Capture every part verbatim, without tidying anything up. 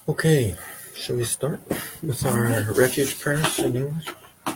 Okay, shall we start with our refuge prayers in English?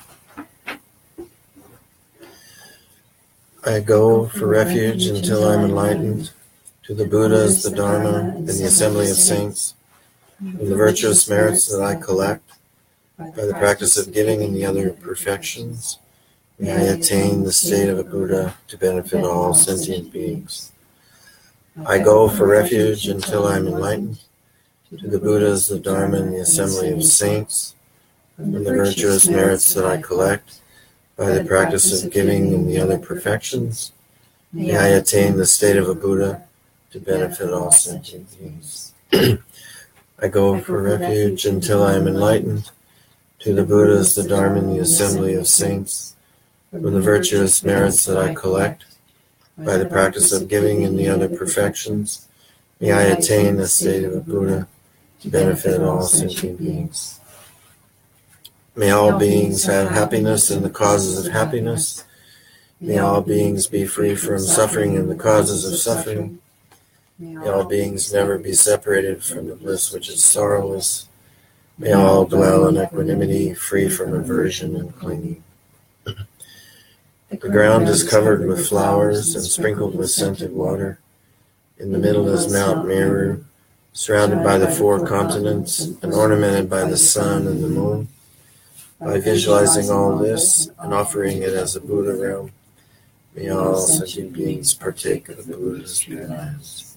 I go for refuge until I'm enlightened, to the Buddhas, the Dharma, and the assembly of saints, and the virtuous merits that I collect by the practice of giving and the other perfections. May I attain the state of a Buddha to benefit all sentient beings. I go for refuge until I'm enlightened, to the Buddhas, the Dharma, and the assembly of saints, and the virtuous merits that I collect by the practice of giving and the other perfections. May I attain the state of a Buddha to benefit all sentient beings. I go for refuge until I am enlightened, to the Buddhas, the Dharma, and the assembly of saints, from the virtuous merits that I collect by the practice of giving and the other perfections. May I attain the state of a Buddha to benefit all sentient beings. May all beings have happiness in the causes of happiness. May all beings be free from suffering in the causes of suffering. May all beings never be separated from the bliss which is sorrowless. May all dwell in equanimity, free from aversion and clinging. The ground is covered with flowers and sprinkled with scented water. In the middle is Mount Meru, surrounded by the four continents and ornamented by the sun and the moon. By visualizing all this and offering it as a Buddha realm, may all sentient beings partake of the Buddha's paradise.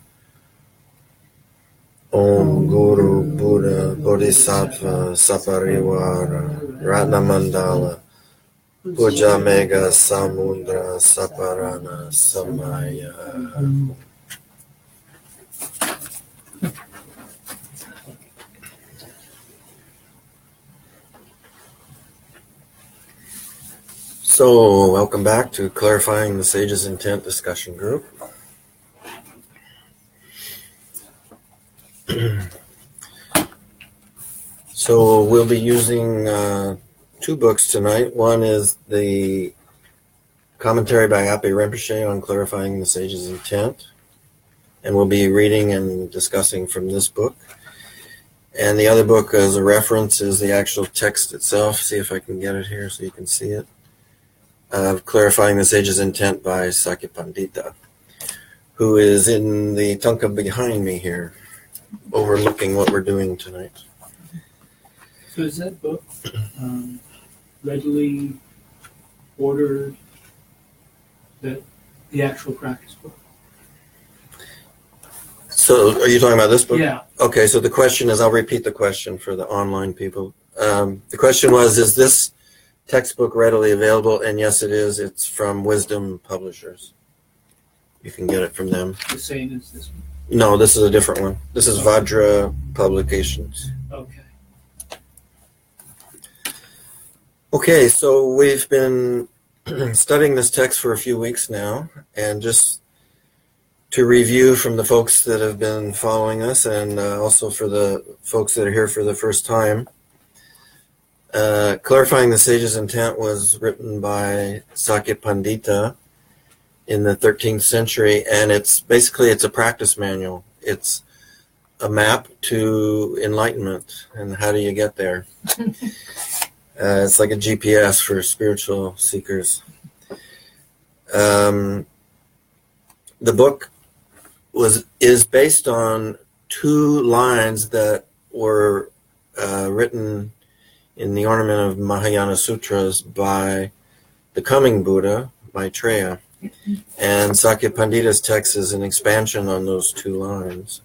Om Guru Buddha Bodhisattva Saparivara Ratna Mandala Puja Mega Samudra Saparana Samaya. So, welcome back to Clarifying the Sage's Intent discussion group. So, we'll be using uh, two books tonight. One is the commentary by Ape Rinpoche on Clarifying the Sage's Intent, and we'll be reading and discussing from this book. And the other book as a reference is the actual text itself. See if I can get it here so you can see it. Of Clarifying the Sage's Intent by Sakya Pandita, who is in the thangka behind me here, overlooking what we're doing tonight. So is that book um, readily ordered, that the actual practice book? So are you talking about this book? Yeah. Okay, so the question is, I'll repeat the question for the online people. Um, the question was, is this textbook readily available? And yes, it is. It's from Wisdom Publishers. You can get it from them. The same as this one? No, this is a different one. This is Vajra Publications. Okay. Okay, so we've been studying this text for a few weeks now, and just to review from the folks that have been following us, and uh, also for the folks that are here for the first time, Uh, Clarifying the Sage's Intent was written by Sakya Pandita in the thirteenth century, and it's basically it's a practice manual. It's a map to enlightenment, and how do you get there? uh, it's like a G P S for spiritual seekers. Um, the book was is based on two lines that were uh, written in the Ornament of Mahayana Sutras by the Coming Buddha, Maitreya. And Sakya Pandita's text is an expansion on those two lines.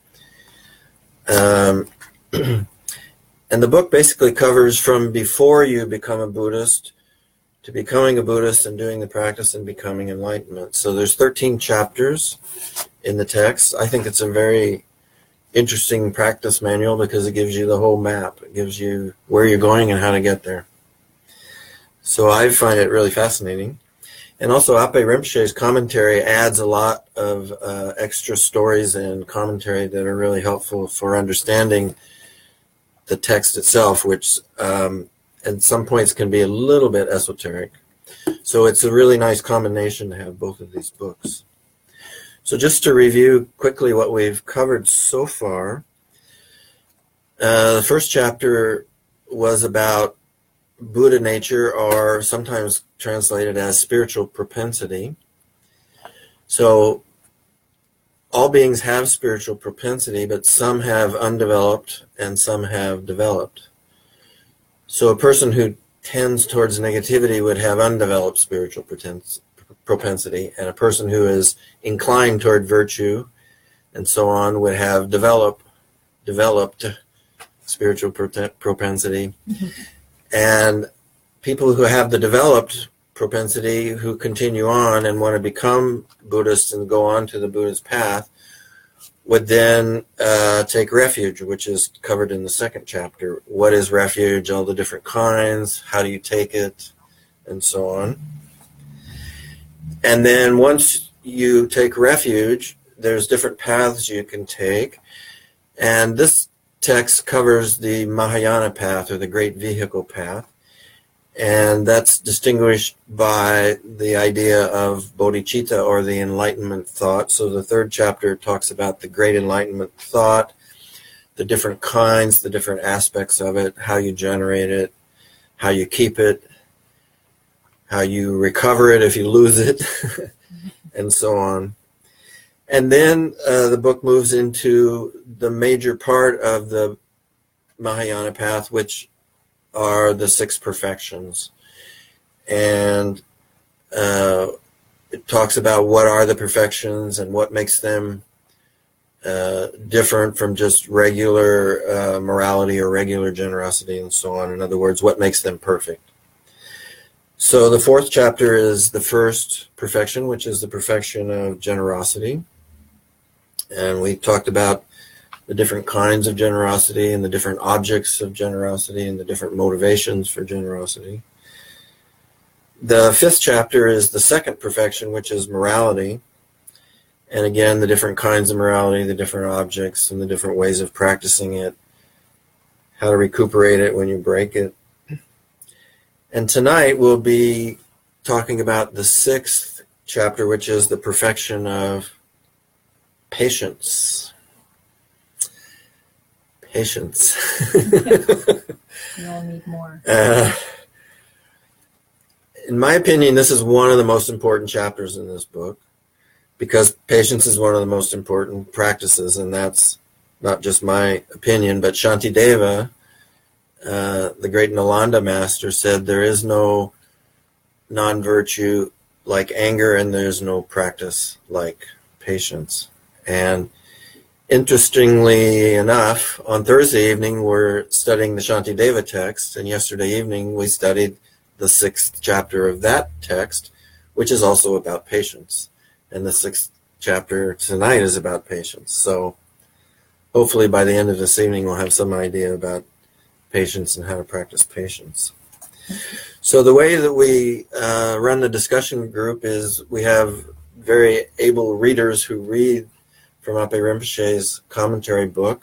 Um, and the book basically covers from before you become a Buddhist to becoming a Buddhist and doing the practice and becoming enlightenment. So there's thirteen chapters in the text. I think it's a very interesting practice manual because it gives you the whole map. It gives you where you're going and how to get there. So I find it really fascinating. And also Ape Rinpoche's commentary adds a lot of uh, extra stories and commentary that are really helpful for understanding the text itself, which um, at some points can be a little bit esoteric. So it's a really nice combination to have both of these books. So just to review quickly what we've covered so far, Uh, the first chapter was about Buddha nature, or sometimes translated as spiritual propensity. So all beings have spiritual propensity, but some have undeveloped and some have developed. So a person who tends towards negativity would have undeveloped spiritual propensity, and a person who is inclined toward virtue and so on would have develop, developed spiritual propensity. Mm-hmm. And people who have the developed propensity, who continue on and want to become Buddhists and go on to the Buddha's path, would then uh, take refuge, which is covered in the second chapter. What is refuge? All the different kinds, how do you take it, and so on. And then once you take refuge, there's different paths you can take. And this text covers the Mahayana path, or the Great Vehicle path. And that's distinguished by the idea of bodhicitta, or the enlightenment thought. So the third chapter talks about the great enlightenment thought, the different kinds, the different aspects of it, how you generate it, how you keep it, how you recover it if you lose it, and so on. And then uh, the book moves into the major part of the Mahayana path, which are the six perfections. And uh, it talks about what are the perfections and what makes them uh, different from just regular uh, morality or regular generosity and so on. In other words, what makes them perfect. So the fourth chapter is the first perfection, which is the perfection of generosity. And we talked about the different kinds of generosity and the different objects of generosity and the different motivations for generosity. The fifth chapter is the second perfection, which is morality. And again, the different kinds of morality, the different objects, and the different ways of practicing it, how to recuperate it when you break it. And tonight we'll be talking about the sixth chapter, which is the perfection of patience. Patience. We all need more. Uh, in my opinion, this is one of the most important chapters in this book, because patience is one of the most important practices, and that's not just my opinion, but Shantideva, uh, the great Nalanda master, said there is no non-virtue like anger, and there's no practice like patience. And interestingly enough, on Thursday evening, we're studying the Shantideva text, and yesterday evening we studied the sixth chapter of that text, which is also about patience. And the sixth chapter tonight is about patience. So hopefully by the end of this evening, we'll have some idea about patience and how to practice patience. So the way that we uh, run the discussion group is we have very able readers who read from Ape Rinpoche's commentary book.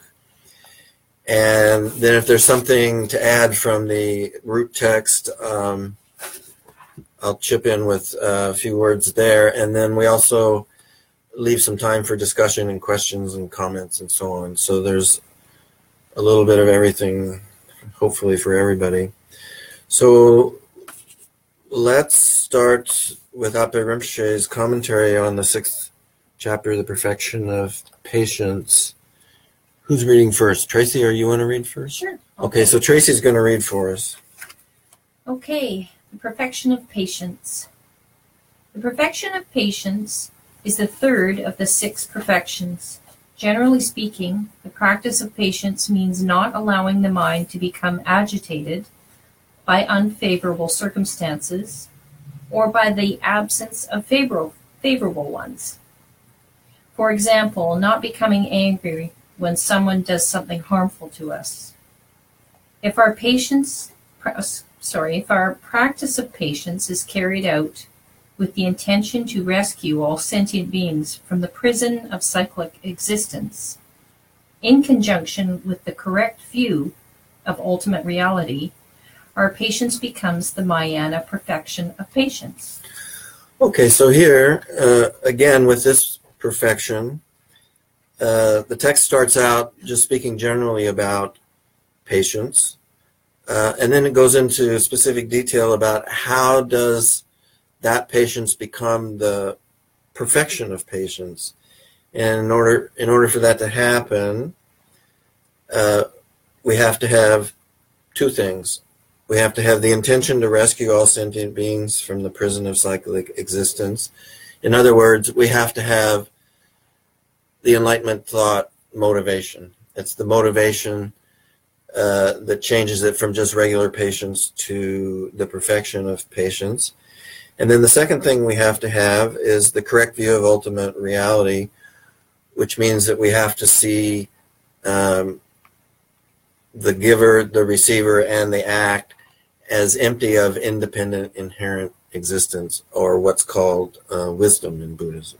And then if there's something to add from the root text, um, I'll chip in with a few words there. And then we also leave some time for discussion and questions and comments and so on. So there's a little bit of everything, hopefully, for everybody. So let's start with Ape Rinpoche's commentary on the sixth chapter, the perfection of patience. Who's reading first? Tracy, are you want to read first? Sure. Okay, okay, so Tracy's going to read for us. Okay, the perfection of patience. The perfection of patience is the third of the six perfections. Generally speaking, the practice of patience means not allowing the mind to become agitated by unfavorable circumstances or by the absence of favorable, favorable ones. For example, not becoming angry when someone does something harmful to us. If our patience, sorry, if our practice of patience is carried out with the intention to rescue all sentient beings from the prison of cyclic existence, in conjunction with the correct view of ultimate reality, our patience becomes the Mahayana perfection of patience. Okay, so here, uh, again, with this perfection, uh, the text starts out just speaking generally about patience. Uh, and then it goes into specific detail about how does that patience become the perfection of patience. And in order, in order for that to happen, uh, we have to have two things. We have to have the intention to rescue all sentient beings from the prison of cyclic existence. In other words, we have to have the enlightenment thought motivation. It's the motivation uh, that changes it from just regular patience to the perfection of patience. And then the second thing we have to have is the correct view of ultimate reality, which means that we have to see um, the giver, the receiver, and the act as empty of independent inherent existence, or what's called uh, wisdom in Buddhism.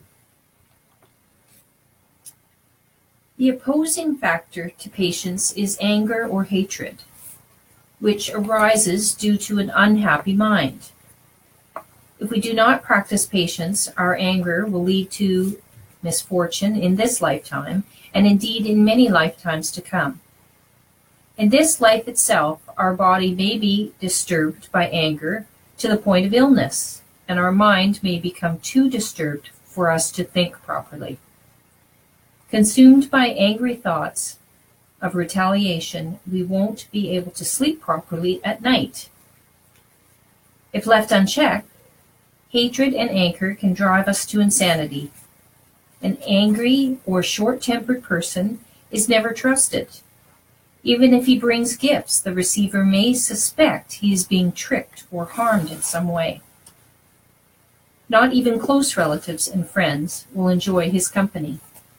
The opposing factor to patience is anger or hatred, which arises due to an unhappy mind. If we do not practice patience, our anger will lead to misfortune in this lifetime, and indeed in many lifetimes to come. In this life itself, our body may be disturbed by anger to the point of illness, and our mind may become too disturbed for us to think properly. Consumed by angry thoughts of retaliation, we won't be able to sleep properly at night. If left unchecked, hatred and anger can drive us to insanity. An angry or short-tempered person is never trusted. Even if he brings gifts, the receiver may suspect he is being tricked or harmed in some way. Not even close relatives and friends will enjoy his company.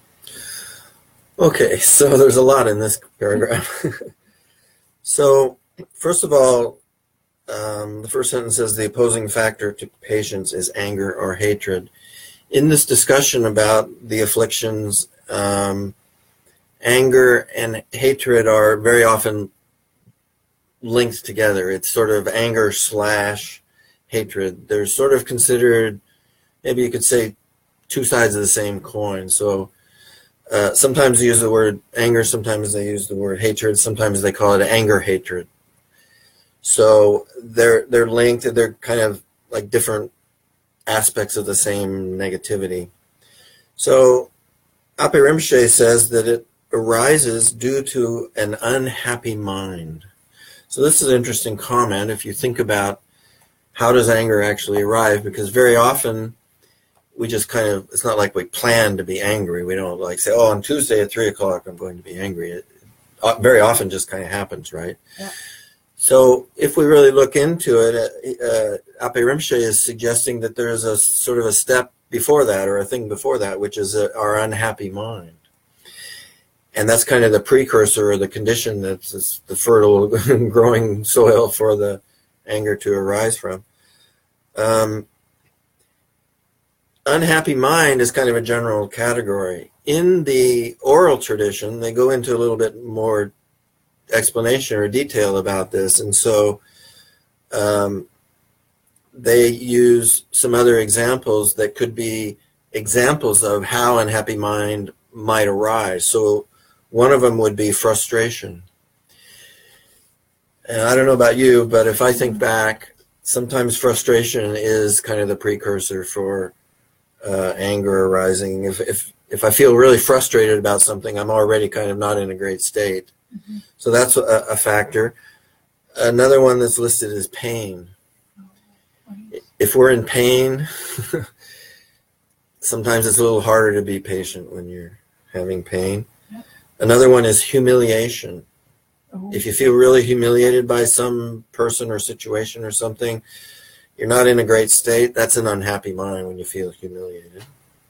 Okay, so there's a lot in this paragraph. So, first of all, um, the first sentence says the opposing factor to patience is anger or hatred. In this discussion about the afflictions, um, anger and hatred are very often linked together. It's sort of anger slash hatred. They're sort of considered, maybe you could say, two sides of the same coin. So uh, sometimes they use the word anger, sometimes they use the word hatred, sometimes they call it anger hatred. So they're they're linked, they're kind of like different aspects of the same negativity. So Ape Rinpoche says that it arises due to an unhappy mind. So this is an interesting comment if you think about how does anger actually arrive, because very often we just kind of, it's not like we plan to be angry. We don't like say, oh, on Tuesday at three o'clock I'm going to be angry. It very often just kind of happens, right? Yeah. So if we really look into it, uh, Ape Rinpoche is suggesting that there is a sort of a step before that, or a thing before that, which is a, our unhappy mind. And that's kind of the precursor or the condition that's the fertile growing soil for the anger to arise from. Um, unhappy mind is kind of a general category. In the oral tradition, they go into a little bit more explanation or detail about this. And so um, they use some other examples that could be examples of how unhappy mind might arise. So one of them would be frustration. And I don't know about you, but if I think back, sometimes frustration is kind of the precursor for uh, anger arising. If, if, if I feel really frustrated about something, I'm already kind of not in a great state. Mm-hmm. So that's a, a factor. Another one that's listed is pain. If we're in pain, sometimes it's a little harder to be patient when you're having pain. Another one is humiliation. Oh. If you feel really humiliated by some person or situation or something, you're not in a great state. That's an unhappy mind when you feel humiliated.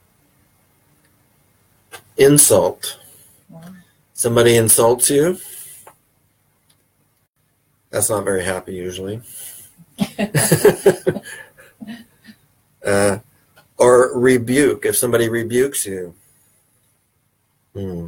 Insult. Wow. Somebody insults you. That's not very happy usually. uh, or rebuke. If somebody rebukes you. Hmm.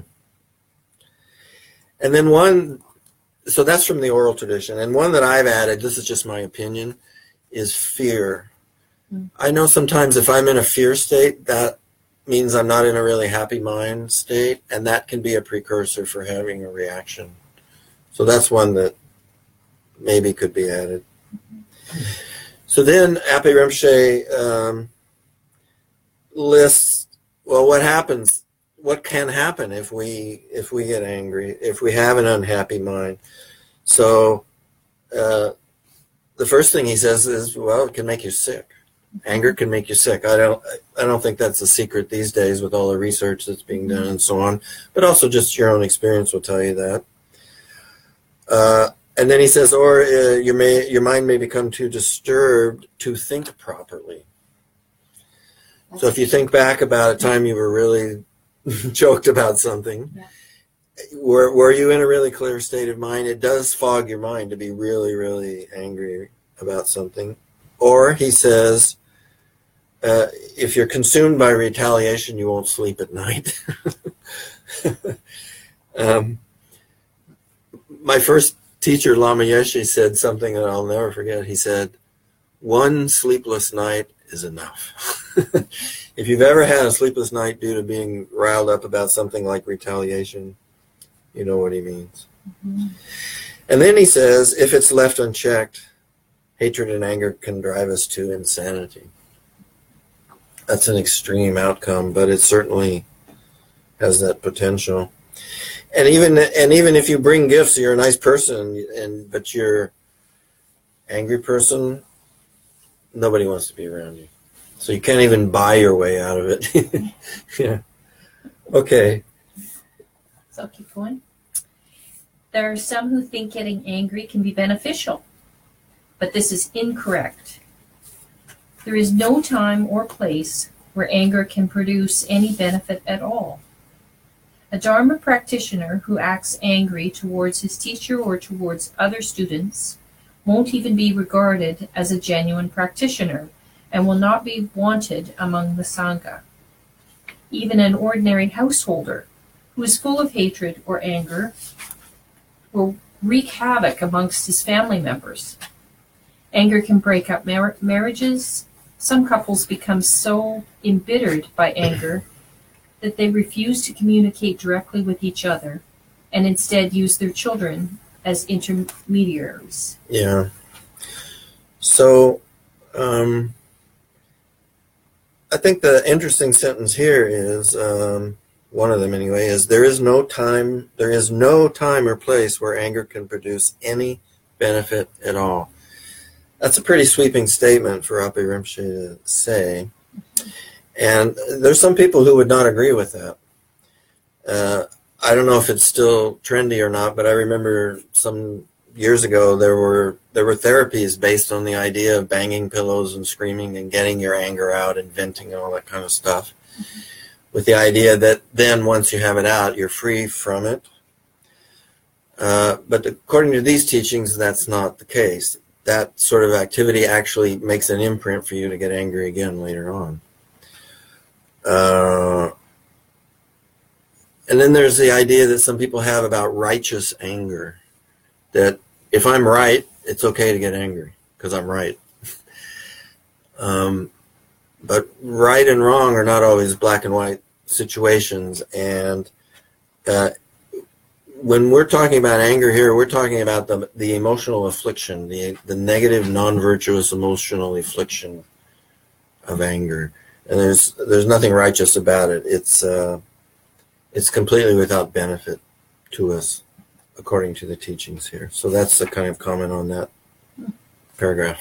And then one, so that's from the oral tradition. And one that I've added, this is just my opinion, is fear. Mm. I know sometimes if I'm in a fear state, that means I'm not in a really happy mind state, and that can be a precursor for having a reaction. So that's one that maybe could be added. So then Ape Rinpoche um, lists, well, what happens, what can happen if we if we get angry, if we have an unhappy mind. So uh, the first thing he says is, well, it can make you sick. Anger can make you sick. I don't I don't think that's a secret these days with all the research that's being done and so on, but also just your own experience will tell you that. Uh, and then he says, or uh, your, may, your mind may become too disturbed to think properly. So if you think back about a time you were really choked about something, Yeah. were, were you in a really clear state of mind? It does fog your mind to be really, really angry about something. Or he says, uh, if you're consumed by retaliation, you won't sleep at night. um, my first teacher, Lama Yeshe, said something that I'll never forget. He said, one sleepless night is enough. If you've ever had a sleepless night due to being riled up about something like retaliation, you know what he means. Mm-hmm. And then he says, if it's left unchecked, hatred and anger can drive us to insanity. That's an extreme outcome, but it certainly has that potential. And even and even if you bring gifts, you're a nice person, and but you're angry person, nobody wants to be around you. So you can't even buy your way out of it. Yeah. Okay. So I'll keep going. There are some who think getting angry can be beneficial, but this is incorrect. There is no time or place where anger can produce any benefit at all. A Dharma practitioner who acts angry towards his teacher or towards other students won't even be regarded as a genuine practitioner and will not be wanted among the Sangha. Even an ordinary householder who is full of hatred or anger will wreak havoc amongst his family members. Anger can break up mar- marriages. Some couples become so embittered by anger that they refuse to communicate directly with each other and instead use their children as intermediaries. Yeah. So, um, I think the interesting sentence here is, um, one of them anyway, is there is no time, there is no time or place where anger can produce any benefit at all. That's a pretty sweeping statement for Ape Rinpoche to say. And there's some people who would not agree with that. Uh, I don't know if it's still trendy or not, but I remember some years ago there were there were therapies based on the idea of banging pillows and screaming and getting your anger out and venting and all that kind of stuff, mm-hmm. with the idea that then once you have it out, you're free from it. Uh, but according to these teachings, that's not the case. That sort of activity actually makes an imprint for you to get angry again later on. Uh, and then there's the idea that some people have about righteous anger, that if I'm right, it's okay to get angry because I'm right. um, but right and wrong are not always black and white situations. And uh, when we're talking about anger here, we're talking about the the emotional affliction, the the negative, non-virtuous emotional affliction of anger. And there's there's nothing righteous about it. It's uh, it's completely without benefit to us, according to the teachings here. So that's the kind of comment on that paragraph.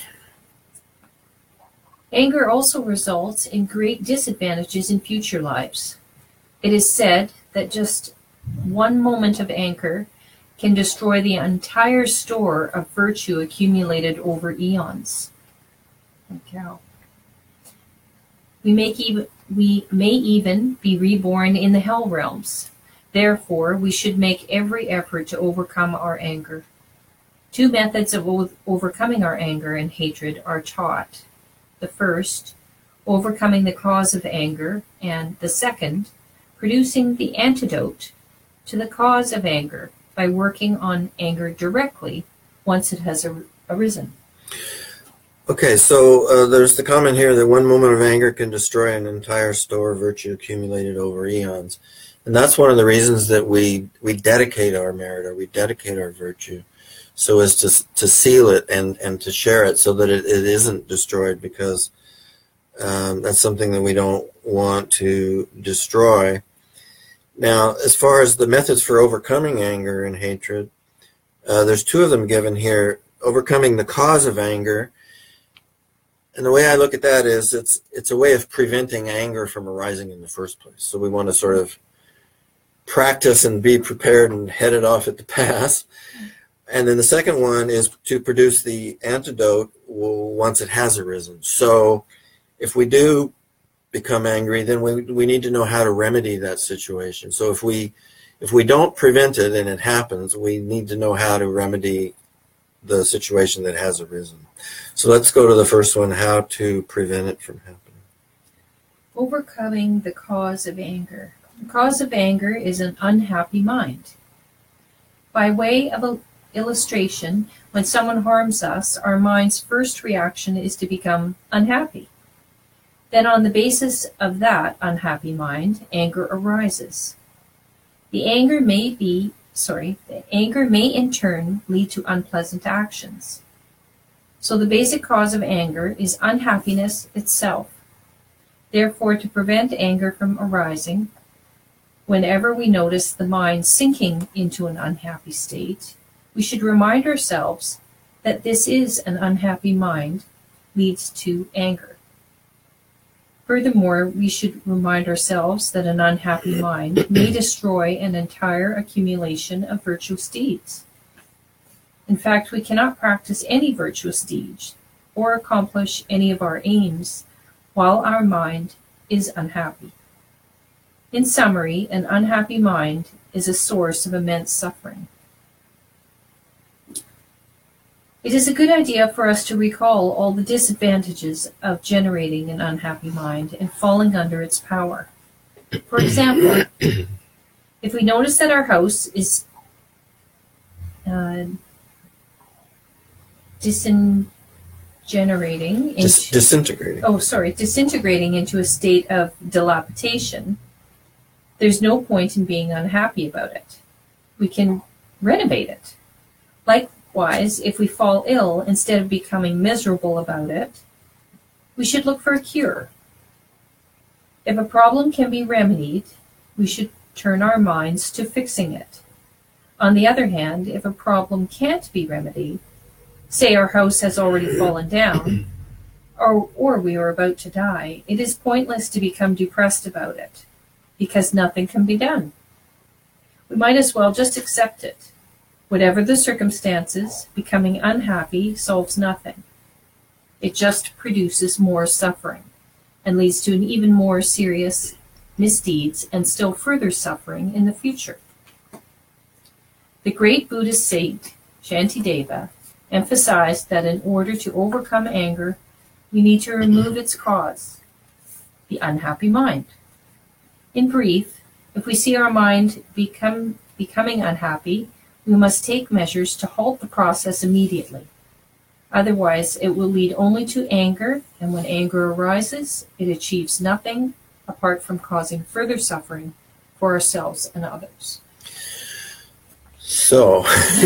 Anger also results in great disadvantages in future lives. It is said that just one moment of anger can destroy the entire store of virtue accumulated over eons. Okay. We, make even, we may even be reborn in the hell realms. Therefore, we should make every effort to overcome our anger. Two methods of o- overcoming our anger and hatred are taught. The first, overcoming the cause of anger, and the second, producing the antidote to the cause of anger by working on anger directly once it has ar- arisen. Okay, so uh, there's the comment here that one moment of anger can destroy an entire store of virtue accumulated over eons. And that's one of the reasons that we, we dedicate our merit or we dedicate our virtue, so as to to seal it and, and to share it so that it, it isn't destroyed, because um, that's something that we don't want to destroy. Now, as far as the methods for overcoming anger and hatred, uh, there's two of them given here. Overcoming the cause of anger. And the way I look at that is it's it's a way of preventing anger from arising in the first place. So we want to sort of practice and be prepared and head it off at the pass. And then the second one is to produce the antidote once it has arisen. So if we do become angry, then we we need to know how to remedy that situation. So if we if we don't prevent it and it happens, we need to know how to remedy the situation that has arisen. So let's go to the first one, how to prevent it from happening. Overcoming the cause of anger. The cause of anger is an unhappy mind. By way of an illustration, when someone harms us, our mind's first reaction is to become unhappy. Then on the basis of that unhappy mind, anger arises. The anger may be Sorry, the anger may in turn lead to unpleasant actions. So the basic cause of anger is unhappiness itself. Therefore, to prevent anger from arising, whenever we notice the mind sinking into an unhappy state, we should remind ourselves that this is an unhappy mind leads to anger. Furthermore, we should remind ourselves that an unhappy mind may destroy an entire accumulation of virtuous deeds. In fact, we cannot practice any virtuous deeds or accomplish any of our aims while our mind is unhappy. In summary, an unhappy mind is a source of immense suffering. It is a good idea for us to recall all the disadvantages of generating an unhappy mind and falling under its power. For example, if we notice that our house is uh, disintegrating into, Dis- disintegrating. oh, sorry, disintegrating into a state of dilapidation, there's no point in being unhappy about it. We can renovate it. Likewise, if we fall ill, instead of becoming miserable about it, we should look for a cure. If a problem can be remedied, we should turn our minds to fixing it. On the other hand, if a problem can't be remedied, say our house has already fallen down, or, or we are about to die, it is pointless to become depressed about it, because nothing can be done. We might as well just accept it. Whatever the circumstances, becoming unhappy solves nothing. It just produces more suffering and leads to an even more serious misdeeds and still further suffering in the future. The great Buddhist saint, Shantideva, emphasized that in order to overcome anger, we need to remove its cause, the unhappy mind. In brief, if we see our mind become, becoming unhappy, we must take measures to halt the process immediately. Otherwise, it will lead only to anger, and when anger arises, it achieves nothing apart from causing further suffering for ourselves and others. So,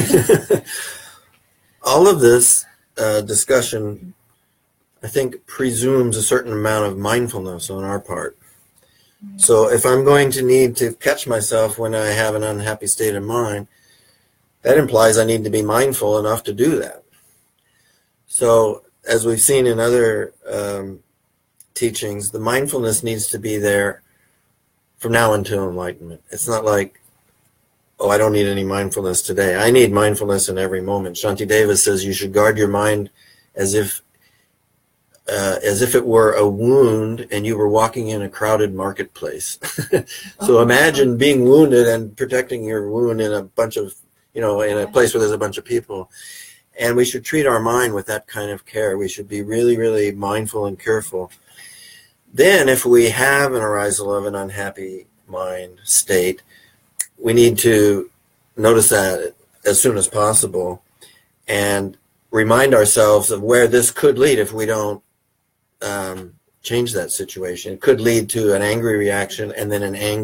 all of this uh, discussion, I think, presumes a certain amount of mindfulness on our part. So if I'm going to need to catch myself when I have an unhappy state of mind, that implies I need to be mindful enough to do that. So as we've seen in other um, teachings, the mindfulness needs to be there from now until enlightenment. It's not like, oh, I don't need any mindfulness today. I need mindfulness in every moment. Shantideva says you should guard your mind as if uh, as if it were a wound and you were walking in a crowded marketplace. So Oh. imagine being wounded and protecting your wound in a bunch of, you know, in a place where there's a bunch of people. And we should treat our mind with that kind of care. We should be really, really mindful and careful. Then if we have an arisal of an unhappy mind state, we need to notice that as soon as possible and remind ourselves of where this could lead if we don't um, change that situation. It could lead to an angry reaction and then an angry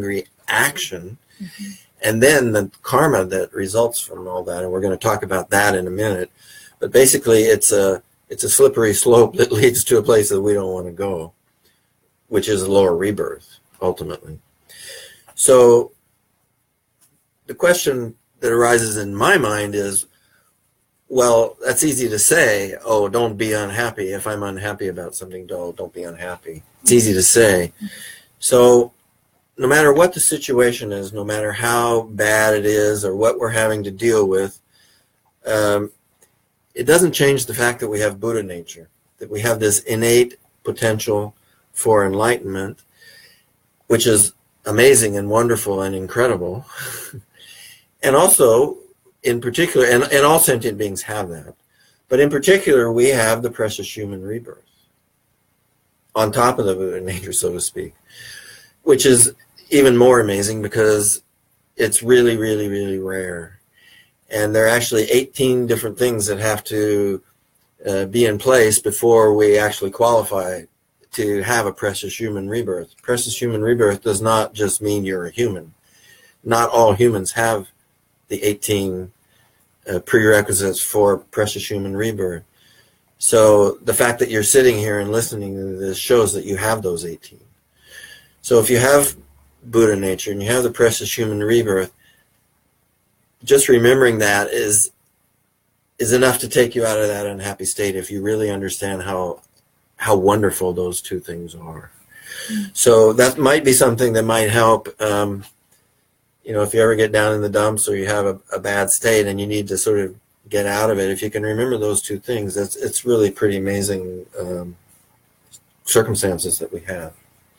action, and then the karma that results from all that. And we're going to talk about that in a minute. But basically, it's a it's a slippery slope that leads to a place that we don't want to go, which is a lower rebirth, ultimately. So the question that arises in my mind is, well, that's easy to say, oh, don't be unhappy. If I'm unhappy about something, don't, don't be unhappy. It's easy to say. So no matter what the situation is, no matter how bad it is or what we're having to deal with, um, it doesn't change the fact that we have Buddha nature, that we have this innate potential for enlightenment, which is amazing and wonderful and incredible. And also, in particular, and, and all sentient beings have that, but in particular, we have the precious human rebirth on top of the Buddha nature, so to speak, which is even more amazing because it's really, really, really rare. And there are actually eighteen different things that have to uh, be in place before we actually qualify to have a precious human rebirth. Precious human rebirth does not just mean you're a human. Not all humans have the eighteen uh, prerequisites for precious human rebirth. So the fact that you're sitting here and listening to this shows that you have those eighteen. So if you have Buddha nature and you have the precious human rebirth, just remembering that is is enough to take you out of that unhappy state if you really understand how how wonderful those two things are. Mm-hmm. So that might be something that might help. Um, you know, if you ever get down in the dumps or you have a, a bad state and you need to sort of get out of it, if you can remember those two things, that's it's really pretty amazing um, circumstances that we have.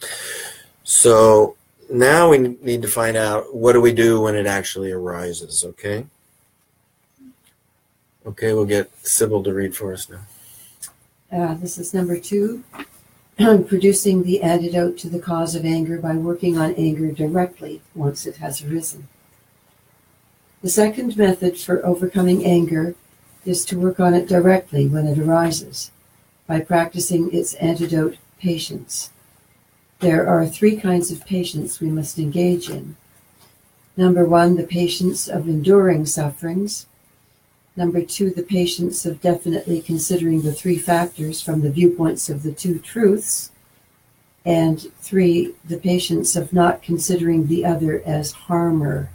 So now we need to find out, what do we do when it actually arises, okay? Okay, we'll get Sybil to read for us now. Uh, this is number two, producing the antidote to the cause of anger by working on anger directly once it has arisen. The second method for overcoming anger is to work on it directly when it arises, by practicing its antidote, patience. There are three kinds of patience we must engage in. Number one, the patience of enduring sufferings. Number two, the patience of definitely considering the three factors from the viewpoints of the two truths. And three, the patience of not considering the other as harmer.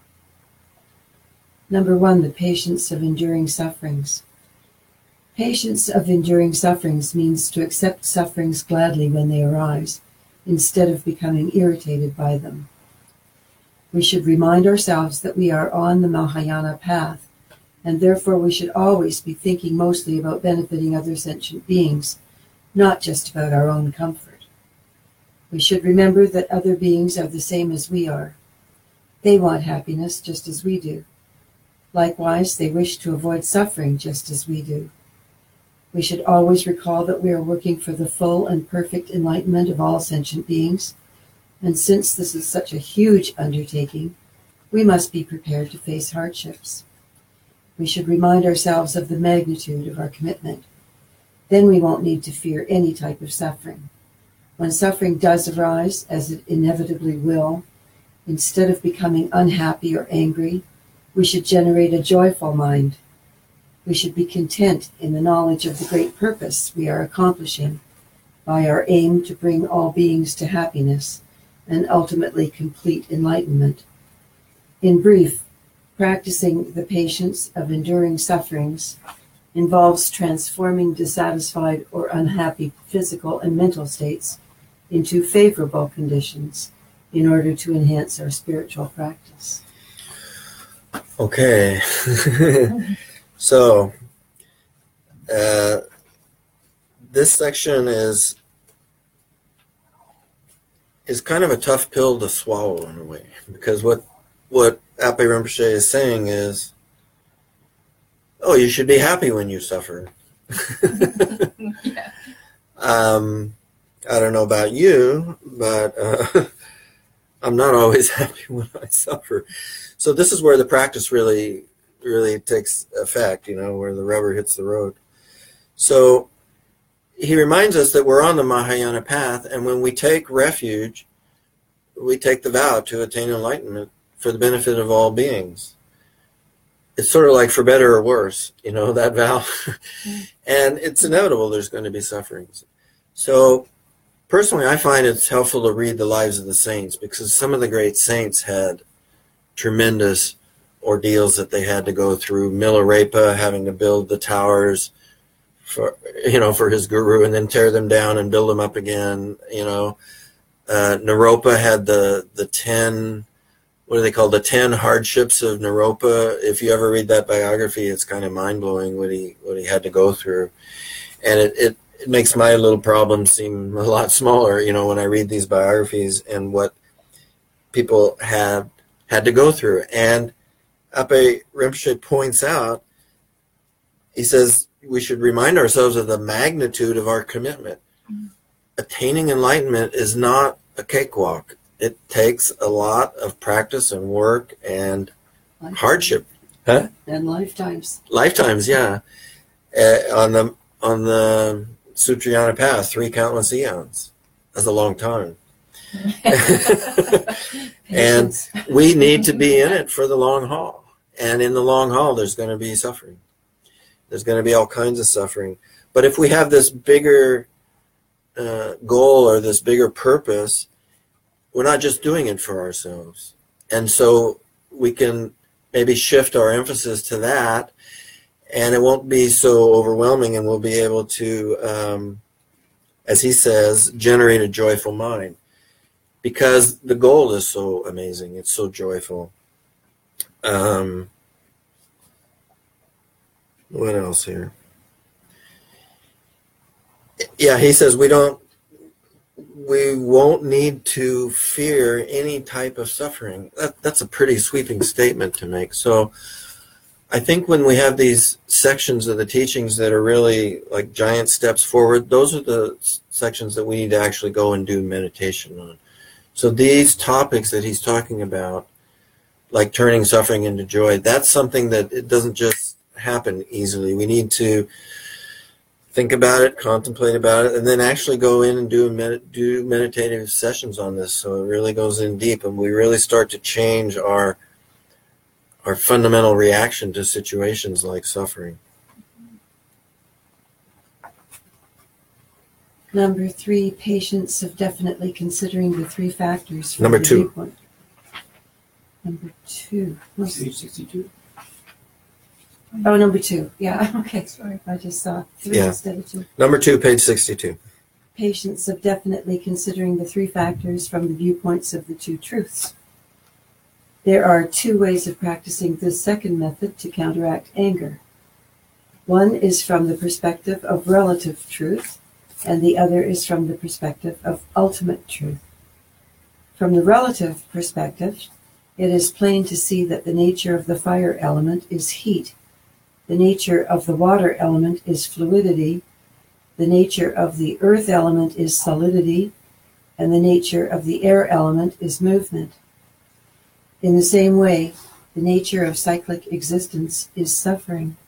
Number one, the patience of enduring sufferings. Patience of enduring sufferings means to accept sufferings gladly when they arise, instead of becoming irritated by them. We should remind ourselves that we are on the Mahayana path, and therefore we should always be thinking mostly about benefiting other sentient beings, not just about our own comfort. We should remember that other beings are the same as we are. They want happiness just as we do. Likewise, they wish to avoid suffering just as we do. We should always recall that we are working for the full and perfect enlightenment of all sentient beings, and since this is such a huge undertaking, we must be prepared to face hardships. We should remind ourselves of the magnitude of our commitment. Then we won't need to fear any type of suffering. When suffering does arise, as it inevitably will, instead of becoming unhappy or angry, we should generate a joyful mind. We should be content in the knowledge of the great purpose we are accomplishing by our aim to bring all beings to happiness and ultimately complete enlightenment. In brief, practicing the patience of enduring sufferings involves transforming dissatisfied or unhappy physical and mental states into favorable conditions in order to enhance our spiritual practice. Okay. So, uh, this section is is kind of a tough pill to swallow in a way, because what what Ape Rinpoche is saying is, oh, you should be happy when you suffer. Yeah. um, I don't know about you, but uh, I'm not always happy when I suffer. So this is where the practice really really takes effect, you know, where the rubber hits the road. So he reminds us that we're on the Mahayana path, and when we take refuge, we take the vow to attain enlightenment for the benefit of all beings. It's sort of like for better or worse, you know, that vow. And it's inevitable there's going to be sufferings. So personally, I find it's helpful to read the lives of the saints, because some of the great saints had tremendous ordeals that they had to go through. Milarepa having to build the towers for, you know, for his guru, and then tear them down and build them up again. You know, uh, Naropa had the the ten, what are they called, the ten hardships of Naropa. If you ever read that biography, it's kind of mind blowing what he what he had to go through, and it, it it makes my little problem seem a lot smaller. You know, when I read these biographies and what people had had to go through. And Ape Rinpoche points out, he says we should remind ourselves of the magnitude of our commitment. Mm-hmm. Attaining enlightenment is not a cakewalk. It takes a lot of practice and work and lifetimes. Hardship. Huh? And lifetimes. Lifetimes, yeah. Uh, on the on the Sutrayana path, three countless eons. That's a long time. And we need to be in it for the long haul. And in the long haul, there's going to be suffering. There's going to be all kinds of suffering. But if we have this bigger uh, goal or this bigger purpose, we're not just doing it for ourselves. And so we can maybe shift our emphasis to that, and it won't be so overwhelming, and we'll be able to, um, as he says, generate a joyful mind. Because the goal is so amazing. It's so joyful. Um, what else here? Yeah, he says we don't, we won't need to fear any type of suffering. That, that's a pretty sweeping statement to make. So I think when we have these sections of the teachings that are really like giant steps forward, those are the sections that we need to actually go and do meditation on. So these topics that he's talking about, like turning suffering into joy, that's something that it doesn't just happen easily. We need to think about it, contemplate about it, and then actually go in and do med- do meditative sessions on this. So it really goes in deep, and we really start to change our our fundamental reaction to situations like suffering. Number three, patience of definitely considering the three factors. From Number the two. Viewpoint. Number two. Page sixty-two. Oh, number two. Yeah, okay. Sorry, I just saw three Yeah. instead of two. Number two, page sixty-two. Patience of definitely considering the three factors from the viewpoints of the two truths. There are two ways of practicing this second method to counteract anger. One is from the perspective of relative truth, and the other is from the perspective of ultimate truth. From the relative perspective, it is plain to see that the nature of the fire element is heat, the nature of the water element is fluidity, the nature of the earth element is solidity, and the nature of the air element is movement. In the same way, the nature of cyclic existence is suffering.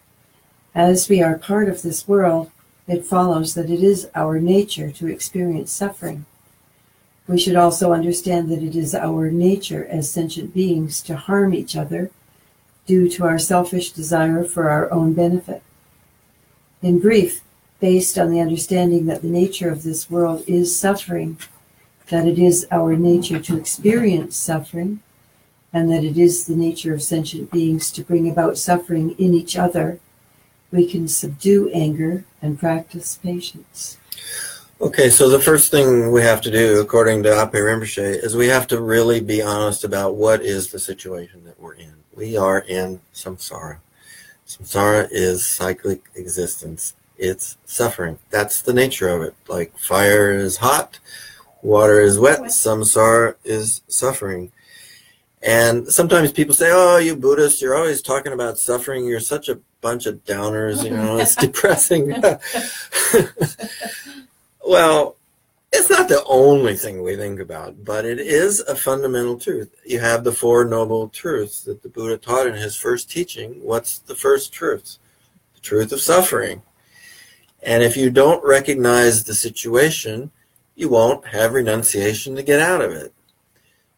As we are part of this world, it follows that it is our nature to experience suffering. We should also understand that it is our nature as sentient beings to harm each other due to our selfish desire for our own benefit. In brief, based on the understanding that the nature of this world is suffering, that it is our nature to experience suffering, and that it is the nature of sentient beings to bring about suffering in each other, we can subdue anger and practice patience. Okay, so the first thing we have to do, according to Ape Rinpoche, is we have to really be honest about what is the situation that we're in. We are in samsara. Samsara is cyclic existence. It's suffering. That's the nature of it. Like fire is hot, water is wet, samsara is suffering. And sometimes people say, oh, you Buddhists, you're always talking about suffering. You're such a bunch of downers, you know, it's depressing. Well, it's not the only thing we think about, but it is a fundamental truth. You have the Four Noble Truths that the Buddha taught in his first teaching. What's the first truth? The truth of suffering. And if you don't recognize the situation, you won't have renunciation to get out of it.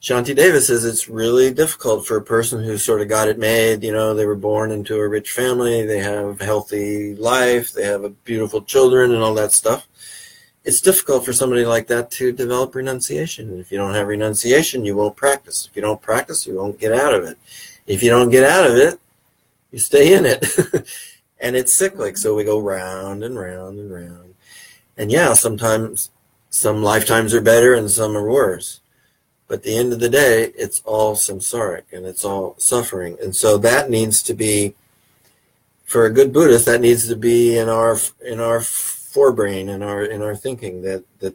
Shanti Davis says it's really difficult for a person who sort of got it made. You know, they were born into a rich family, they have a healthy life, they have a beautiful children and all that stuff. It's difficult for somebody like that to develop renunciation. And if you don't have renunciation, you won't practice. If you don't practice, you won't get out of it. If you don't get out of it, you stay in it. And it's cyclic, so we go round and round and round. And yeah, sometimes some lifetimes are better and some are worse. But at the end of the day, it's all samsaric and it's all suffering. And so that needs to be, for a good Buddhist, that needs to be in our in our forebrain, in our in our thinking, that that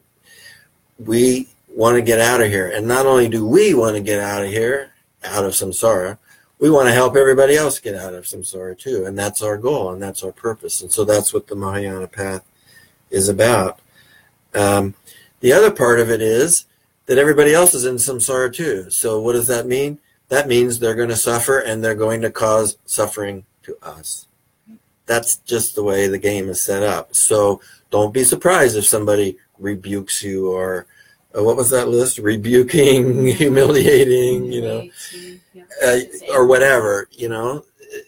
we want to get out of here. And not only do we want to get out of here, out of samsara, we want to help everybody else get out of samsara too. And that's our goal and that's our purpose. And so that's what the Mahayana path is about. Um, the other part of it is that everybody else is in samsara too. So what does that mean? That means they're going to suffer and they're going to cause suffering to us. That's just the way the game is set up. So don't be surprised if somebody rebukes you or, uh, what was that list? Rebuking, humiliating, you know, uh, or whatever, you know.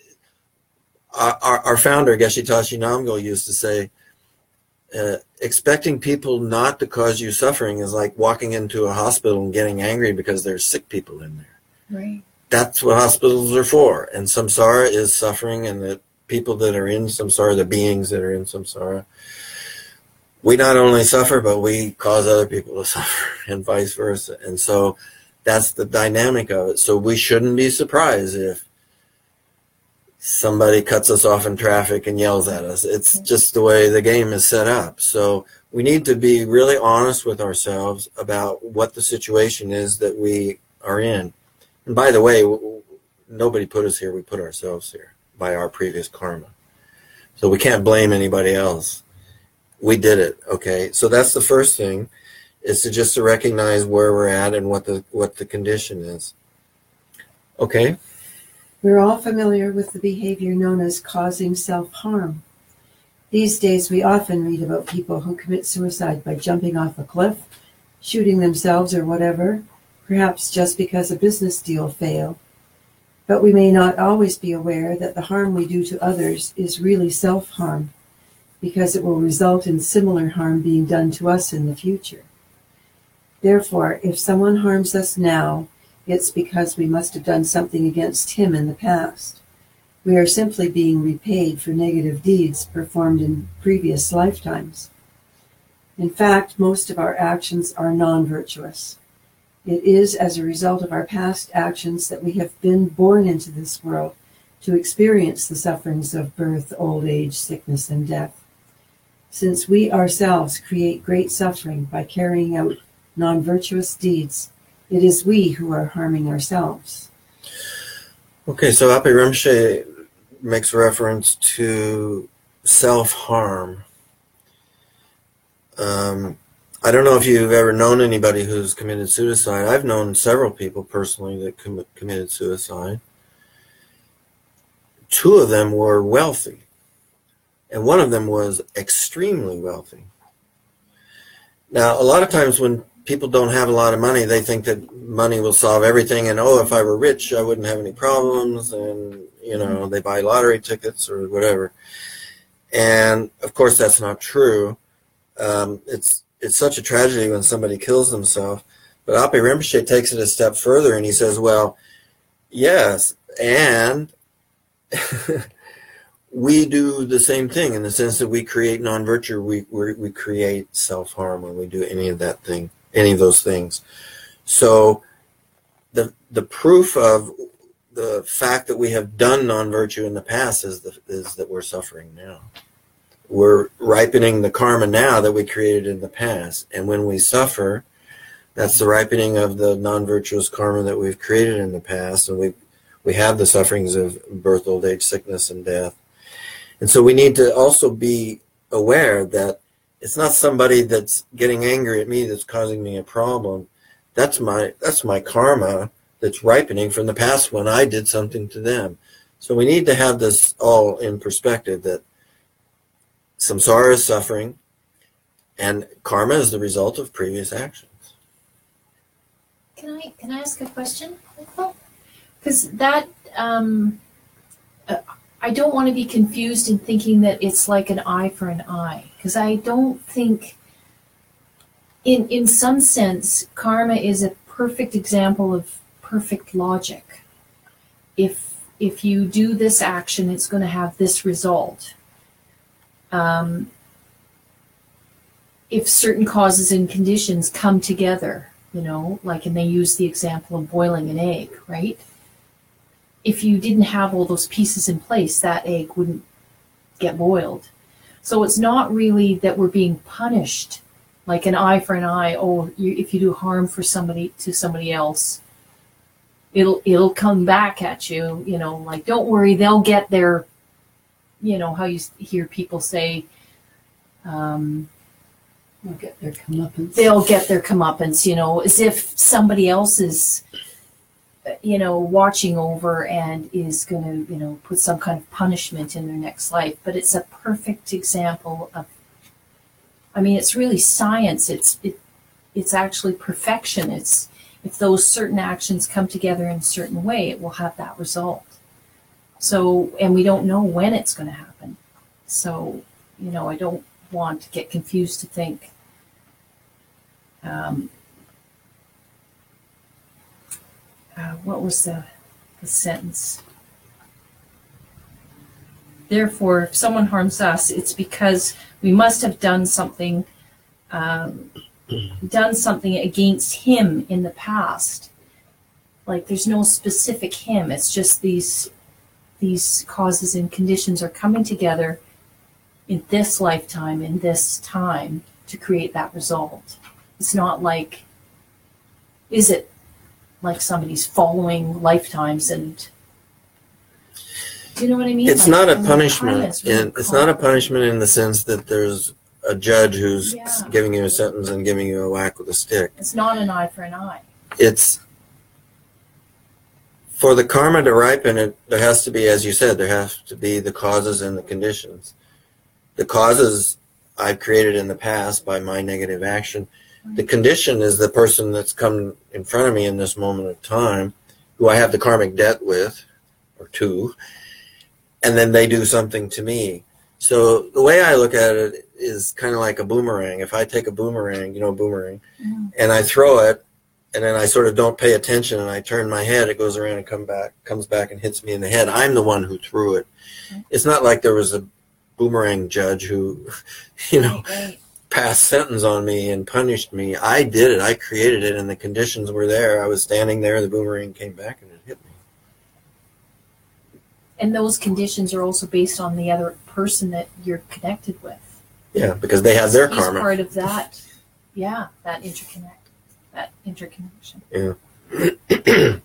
Our, our founder, Geshe Tashi Namgyal, used to say, Uh, expecting people not to cause you suffering is like walking into a hospital and getting angry because there's sick people in there. Right. That's what hospitals are for. And samsara is suffering, and the people that are in samsara, the beings that are in samsara, we not only suffer, but we cause other people to suffer and vice versa. And so that's the dynamic of it. So we shouldn't be surprised if somebody cuts us off in traffic and yells at us. It's just the way the game is set up. So we need to be really honest with ourselves about what the situation is that we are in. And by the way, nobody put us here. We put ourselves here by our previous karma. So we can't blame anybody else. We did it, okay? So that's the first thing, is to just to recognize where we're at and what the what the condition is. Okay? We're all familiar with the behavior known as causing self-harm. These days, we often read about people who commit suicide by jumping off a cliff, shooting themselves or whatever, perhaps just because a business deal failed. But we may not always be aware that the harm we do to others is really self-harm, because it will result in similar harm being done to us in the future. Therefore, if someone harms us now, it's because we must have done something against him in the past. We are simply being repaid for negative deeds performed in previous lifetimes. In fact, most of our actions are non-virtuous. It is as a result of our past actions that we have been born into this world to experience the sufferings of birth, old age, sickness, and death. Since we ourselves create great suffering by carrying out non-virtuous deeds, it is we who are harming ourselves. Okay, so Ape Rinpoche makes reference to self-harm. Um, I don't know if you've ever known anybody who's committed suicide. I've known several people personally that com- committed suicide. Two of them were wealthy, and one of them was extremely wealthy. Now, a lot of times when people don't have a lot of money, they think that money will solve everything, and oh, if I were rich, I wouldn't have any problems, and, you know, they buy lottery tickets or whatever. And, of course, that's not true. Um, it's it's such a tragedy when somebody kills themselves. But Ape Rinpoche takes it a step further, and he says, well, yes, and we do the same thing in the sense that we create non-virtue. We, we, we create self-harm when we do any of that thing. Any of those things. So the the proof of the fact that we have done non-virtue in the past is the, is that we're suffering now. We're ripening the karma now that we created in the past. And when we suffer, that's the ripening of the non-virtuous karma that we've created in the past. And we we have the sufferings of birth, old age, sickness, and death. And so we need to also be aware that it's not somebody that's getting angry at me that's causing me a problem. That's my that's my karma that's ripening from the past when I did something to them. So we need to have this all in perspective, that samsara is suffering and karma is the result of previous actions. Can I can I ask a question? Because that um, uh, I don't want to be confused in thinking that it's like an eye for an eye. Because I don't think, in in some sense, karma is a perfect example of perfect logic. If if you do this action, it's going to have this result. Um, if certain causes and conditions come together, you know, like, and they use the example of boiling an egg, right? If you didn't have all those pieces in place, that egg wouldn't get boiled. So it's not really that we're being punished, like an eye for an eye. Oh, you, if you do harm for somebody to somebody else, it'll it'll come back at you. You know, like, don't worry, they'll get their, you know, how you hear people say, um, They'll get their comeuppance. they'll get their comeuppance, you know, as if somebody else is, you know, watching over and is going to, you know, put some kind of punishment in their next life. But it's a perfect example of, I mean, it's really science. It's it, it's actually perfection. It's, if those certain actions come together in a certain way, it will have that result. So, and we don't know when it's going to happen. So, you know, I don't want to get confused to think um, uh, what was the, the sentence? Therefore, if someone harms us, it's because we must have done something um, done something against him in the past. Like, there's no specific him. It's just these these causes and conditions are coming together in this lifetime, in this time, to create that result. It's not like, is it like somebody's following lifetimes and, do you know what I mean? It's Like, not a I mean, punishment, karma is really and it's not a calm. punishment in the sense that there's a judge who's Yeah. giving you a sentence and giving you a whack with a stick. It's not an eye for an eye. It's for the karma to ripen. It there has to be, as you said, there have to be the causes and the conditions. The causes I've created in the past by my negative action. The condition is the person that's come in front of me in this moment of time, who I have the karmic debt with, or to, and then they do something to me. So the way I look at it is kind of like a boomerang. If I take a boomerang, you know, boomerang, Mm. and I throw it, and then I sort of don't pay attention, and I turn my head, it goes around and come back, comes back and hits me in the head. I'm the one who threw it. Okay. It's not like there was a boomerang judge who, you know, Right, right. passed sentence on me and punished me. I did it. I created it, and the conditions were there. I was standing there, the boomerang came back, and it hit me. And those conditions are also based on the other person that you're connected with. Yeah, because they have their He's karma. part of that. Yeah, that interconnect, that interconnection. Yeah.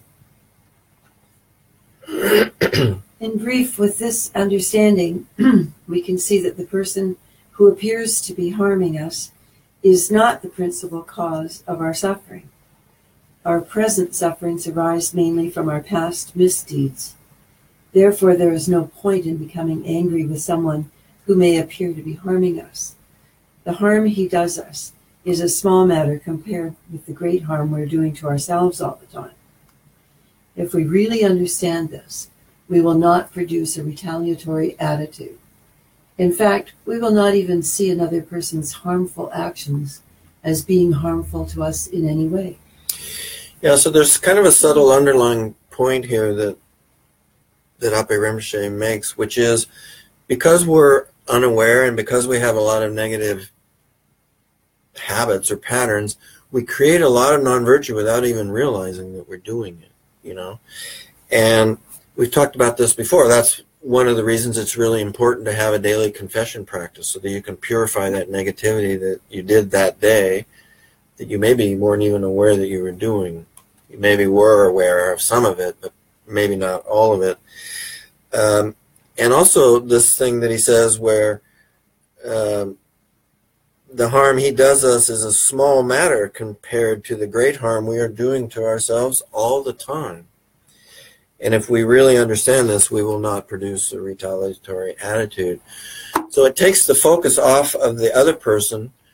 In brief, with this understanding, we can see that the person who appears to be harming us is not the principal cause of our suffering. Our present sufferings arise mainly from our past misdeeds. Therefore, there is no point in becoming angry with someone who may appear to be harming us. The harm he does us is a small matter compared with the great harm we're doing to ourselves all the time. If we really understand this, we will not produce a retaliatory attitude. In fact, we will not even see another person's harmful actions as being harmful to us in any way. Yeah, so there's kind of a subtle underlying point here that that Ape Rinpoche makes, which is because we're unaware and because we have a lot of negative habits or patterns, we create a lot of non-virtue without even realizing that we're doing it, you know. And we've talked about this before. That's one of the reasons it's really important to have a daily confession practice so that you can purify that negativity that you did that day that you maybe weren't even aware that you were doing. You maybe were aware of some of it, but maybe not all of it. Um, and also this thing that he says where um, the harm he does us is a small matter compared to the great harm we are doing to ourselves all the time. And if we really understand this, we will not produce a retaliatory attitude. So it takes the focus off of the other person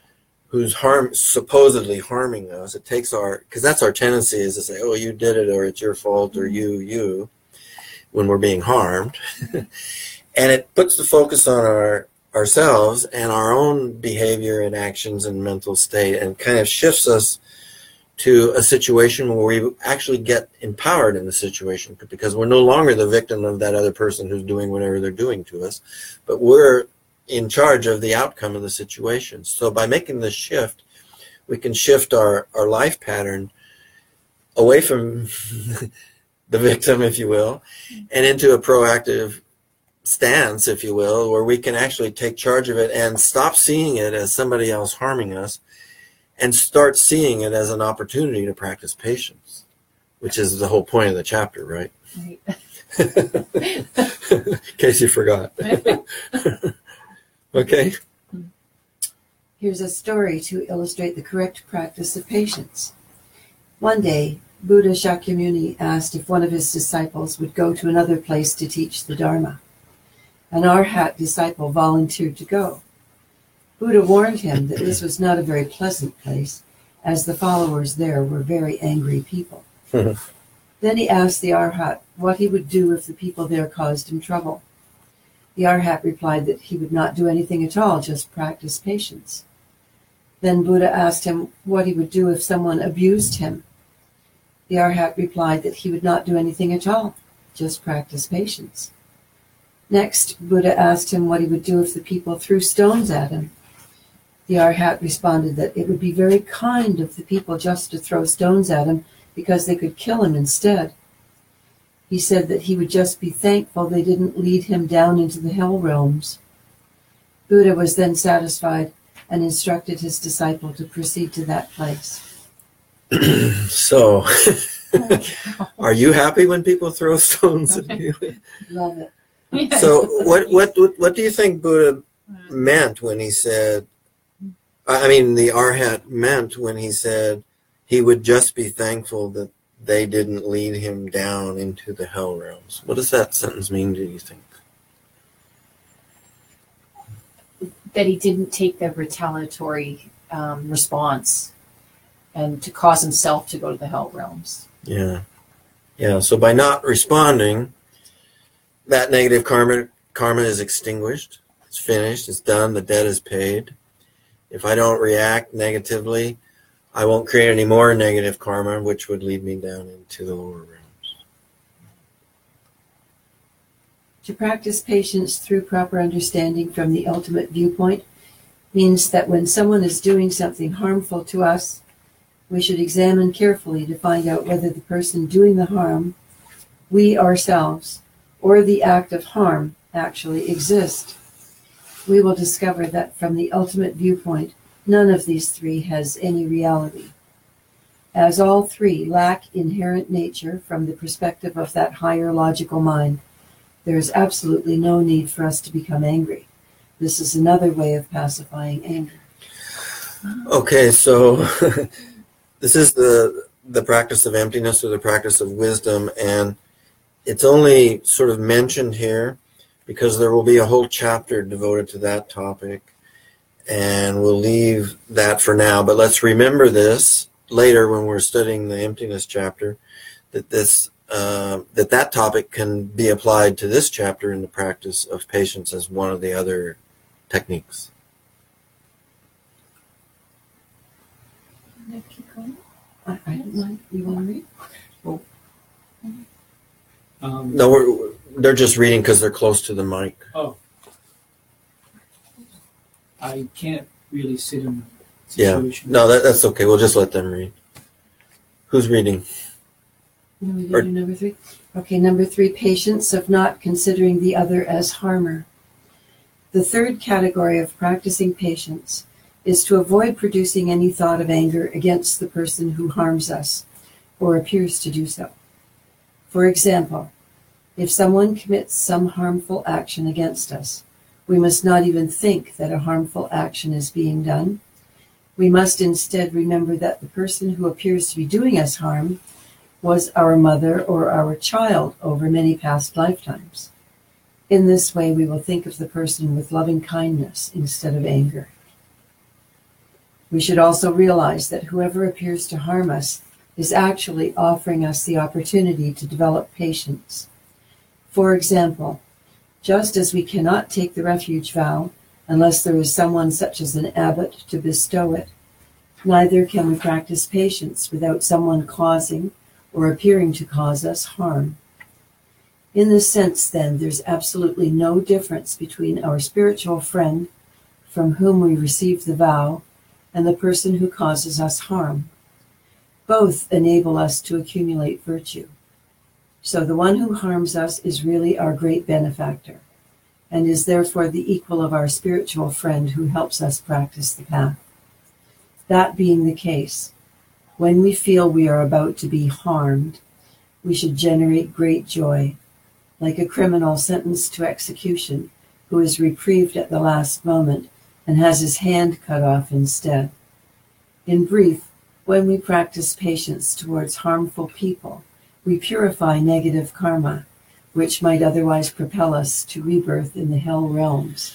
who's harm supposedly harming us. It takes our, because that's our tendency, is to say, oh, you did it, or it's your fault, or you, you, when we're being harmed. And it puts the focus on our ourselves and our own behavior and actions and mental state, and kind of shifts us to a situation where we actually get empowered in the situation, because we're no longer the victim of that other person who's doing whatever they're doing to us, but we're in charge of the outcome of the situation. So by making this shift, we can shift our, our life pattern away from the victim, if you will, and into a proactive stance, if you will, where we can actually take charge of it and stop seeing it as somebody else harming us, and start seeing it as an opportunity to practice patience, which is the whole point of the chapter, right? Right. In case you forgot. Okay. Here's a story to illustrate the correct practice of patience. One day, Buddha Shakyamuni asked if one of his disciples would go to another place to teach the Dharma. An Arhat disciple volunteered to go. Buddha warned him that this was not a very pleasant place, as the followers there were very angry people. Then he asked the Arhat what he would do if the people there caused him trouble. The Arhat replied that he would not do anything at all, just practice patience. Then Buddha asked him what he would do if someone abused him. The Arhat replied that he would not do anything at all, just practice patience. Next, Buddha asked him what he would do if the people threw stones at him. The Arhat responded that it would be very kind of the people just to throw stones at him, because they could kill him instead. He said that he would just be thankful they didn't lead him down into the hell realms. Buddha was then satisfied and instructed his disciple to proceed to that place. So, are you happy when people throw stones at you? Love it. Yes. So, what, what, what, what do you think Buddha meant when he said, I mean, the Arhat meant when he said he would just be thankful that they didn't lead him down into the hell realms? What does that sentence mean, do you think? That he didn't take the retaliatory um, response and to cause himself to go to the hell realms. Yeah. Yeah, so by not responding, that negative karma karma is extinguished. It's finished. It's done. The debt is paid. If I don't react negatively, I won't create any more negative karma, which would lead me down into the lower realms. To practice patience through proper understanding from the ultimate viewpoint means that when someone is doing something harmful to us, we should examine carefully to find out whether the person doing the harm, we ourselves, or the act of harm actually exist. We will discover that from the ultimate viewpoint, none of these three has any reality. As all three lack inherent nature from the perspective of that higher logical mind, there is absolutely no need for us to become angry. This is another way of pacifying anger. Okay, so this is the the practice of emptiness, or the practice of wisdom, and it's only sort of mentioned here because there will be a whole chapter devoted to that topic, and we'll leave that for now. But let's remember this later when we're studying the emptiness chapter, that this uh, that that topic can be applied to this chapter in the practice of patience as one of the other techniques. I, I don't mind. You want to read? Um, No, we're, they're just reading because they're close to the mic. Oh. I can't really sit in the Yeah. situation. No, that, that's okay. We'll just let them read. Who's reading? No, we Or- do number three. Okay, number three, patience of not considering the other as harmer. The third category of practicing patience is to avoid producing any thought of anger against the person who harms us or appears to do so. For example, if someone commits some harmful action against us, we must not even think that a harmful action is being done. We must instead remember that the person who appears to be doing us harm was our mother or our child over many past lifetimes. In this way, we will think of the person with loving kindness instead of anger. We should also realize that whoever appears to harm us is actually offering us the opportunity to develop patience. For example, just as we cannot take the refuge vow unless there is someone such as an abbot to bestow it, neither can we practice patience without someone causing or appearing to cause us harm. In this sense, then, there's absolutely no difference between our spiritual friend from whom we receive the vow and the person who causes us harm. Both enable us to accumulate virtue. So the one who harms us is really our great benefactor, and is therefore the equal of our spiritual friend who helps us practice the path. That being the case, when we feel we are about to be harmed, we should generate great joy, like a criminal sentenced to execution who is reprieved at the last moment and has his hand cut off instead. In brief, when we practice patience towards harmful people, we purify negative karma, which might otherwise propel us to rebirth in the hell realms.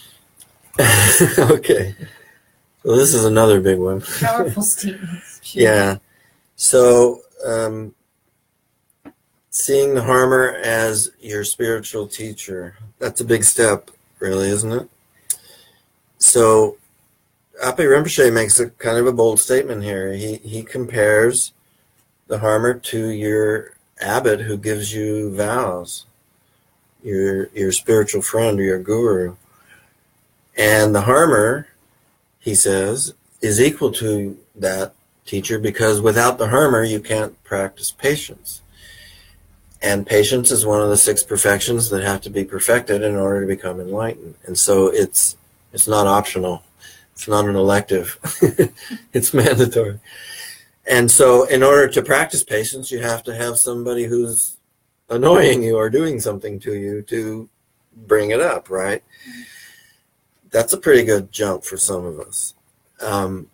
Okay. Well, this is another big one. Powerful statements. Yeah. So, um, seeing the harmer as your spiritual teacher, that's a big step, really, isn't it? So, Ape Rinpoche makes a kind of a bold statement here. He he compares the harmer to your abbot who gives you vows, your your spiritual friend or your guru. And the harmer, he says, is equal to that teacher because without the harmer, you can't practice patience. And patience is one of the six perfections that have to be perfected in order to become enlightened. And so it's it's not optional. It's not an elective. It's mandatory. And so in order to practice patience, you have to have somebody who's annoying you or doing something to you to bring it up, right? That's a pretty good jump for some of us. Um,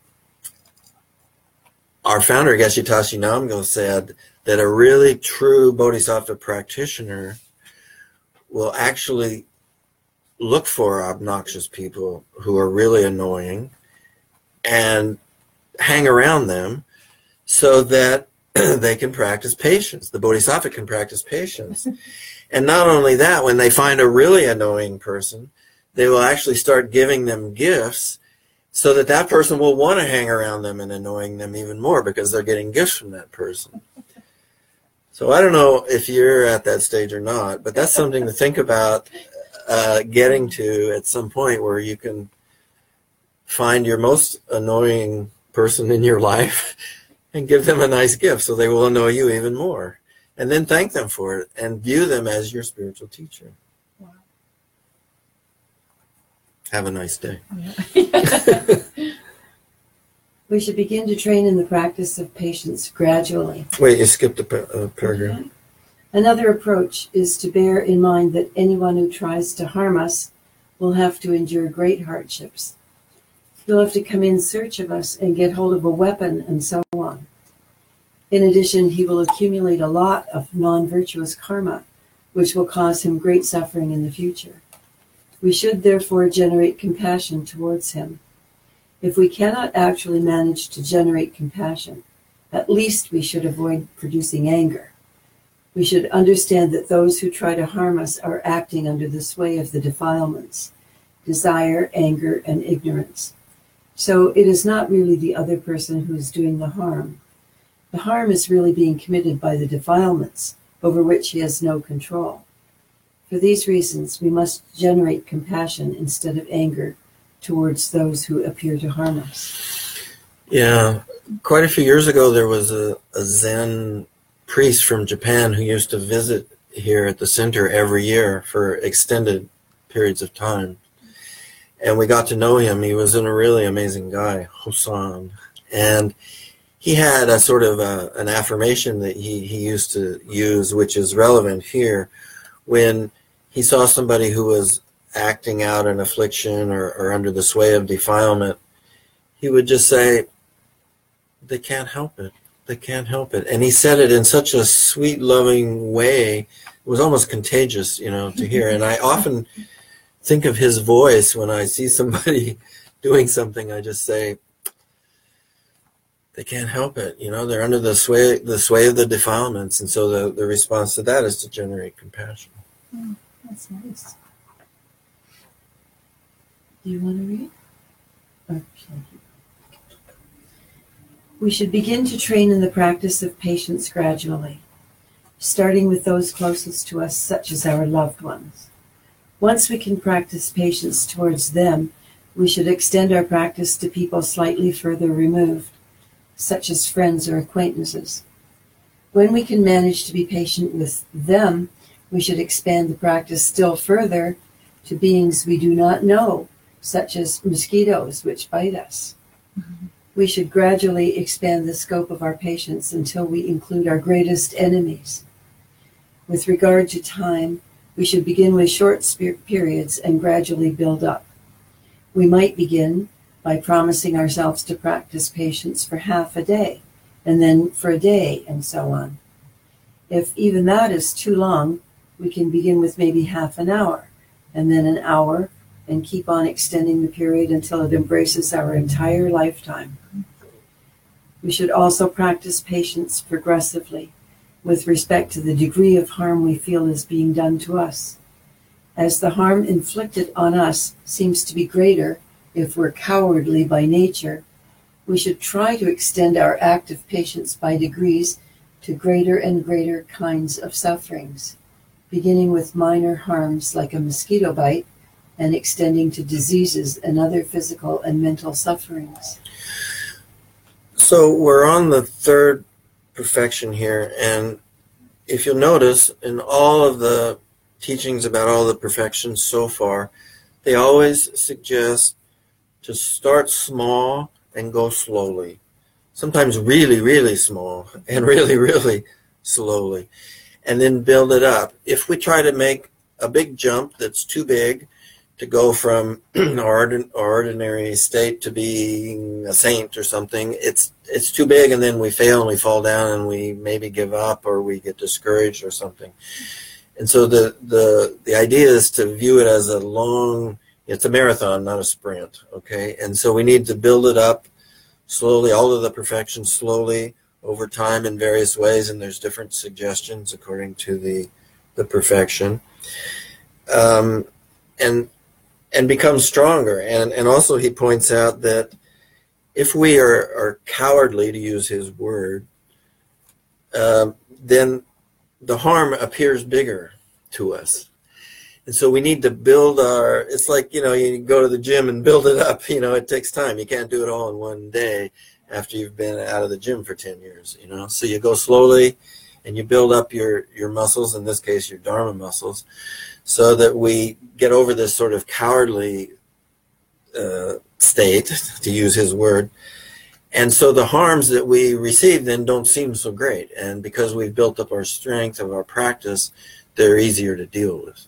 our founder, Geshe Tashi Namgyal, said that a really true Bodhisattva practitioner will actually look for obnoxious people who are really annoying and hang around them so that they can practice patience. The Bodhisattva can practice patience. And not only that, when they find a really annoying person, they will actually start giving them gifts so that that person will want to hang around them and annoying them even more because they're getting gifts from that person. So I don't know if you're at that stage or not, but that's something to think about uh, getting to at some point where you can find your most annoying person in your life and give them a nice gift so they will annoy you even more. And then thank them for it and view them as your spiritual teacher. Wow. Have a nice day. We should begin to train in the practice of patience gradually. Wait, you skipped a pa- uh, paragraph. Okay. Another approach is to bear in mind that anyone who tries to harm us will have to endure great hardships. He'll have to come in search of us and get hold of a weapon and so on. In addition, he will accumulate a lot of non-virtuous karma, which will cause him great suffering in the future. We should therefore generate compassion towards him. If we cannot actually manage to generate compassion, at least we should avoid producing anger. We should understand that those who try to harm us are acting under the sway of the defilements, desire, anger, and ignorance. So it is not really the other person who is doing the harm. The harm is really being committed by the defilements, over which he has no control. For these reasons, we must generate compassion instead of anger towards those who appear to harm us. Yeah, quite a few years ago there was a, a Zen priest from Japan who used to visit here at the center every year for extended periods of time. And we got to know him. He was a really amazing guy, Hosan. And he had a sort of a, an affirmation that he, he used to use, which is relevant here. When he saw somebody who was acting out an affliction or, or under the sway of defilement, he would just say, they can't help it. They can't help it. And he said it in such a sweet, loving way. It was almost contagious, you know, to hear. And I often think of his voice when I see somebody doing something. I just say, they can't help it. You know, they're under the sway the sway of the defilements, and so the, the response to that is to generate compassion. Oh, that's nice. Do you want to read? Or shall I keep- We should begin to train in the practice of patience gradually, starting with those closest to us, such as our loved ones. Once we can practice patience towards them, we should extend our practice to people slightly further removed, such as friends or acquaintances. When we can manage to be patient with them, we should expand the practice still further to beings we do not know, such as mosquitoes which bite us. Mm-hmm. We should gradually expand the scope of our patience until we include our greatest enemies. With regard to time, we should begin with short periods and gradually build up. We might begin by promising ourselves to practice patience for half a day, and then for a day, and so on. If even that is too long, we can begin with maybe half an hour, and then an hour, and keep on extending the period until it embraces our entire lifetime. We should also practice patience progressively with respect to the degree of harm we feel is being done to us. As the harm inflicted on us seems to be greater if we're cowardly by nature, we should try to extend our act of patience by degrees to greater and greater kinds of sufferings, beginning with minor harms like a mosquito bite and extending to diseases and other physical and mental sufferings. So we're on the third perfection here, and if you'll notice, in all of the teachings about all the perfections so far, they always suggest to start small and go slowly. Sometimes really, really small and really, really slowly, and then build it up. If we try to make a big jump that's too big to go from our ordinary state to being a saint or something, it's it's too big, and then we fail and we fall down and we maybe give up or we get discouraged or something. And so the, the, the idea is to view it as a long, it's a marathon, not a sprint, okay? And so we need to build it up slowly, all of the perfections slowly over time in various ways, and there's different suggestions according to the, the perfection. Um, and and become stronger. And, and also he points out that if we are, are cowardly, to use his word, uh, then the harm appears bigger to us. And so we need to build our, it's like, you know, you go to the gym and build it up, you know, it takes time. You can't do it all in one day after you've been out of the gym for ten years, you know. So you go slowly and you build up your, your muscles, in this case, your Dharma muscles, so that we get over this sort of cowardly uh, state, to use his word. And so the harms that we receive then don't seem so great. And because we've built up our strength of our practice, they're easier to deal with.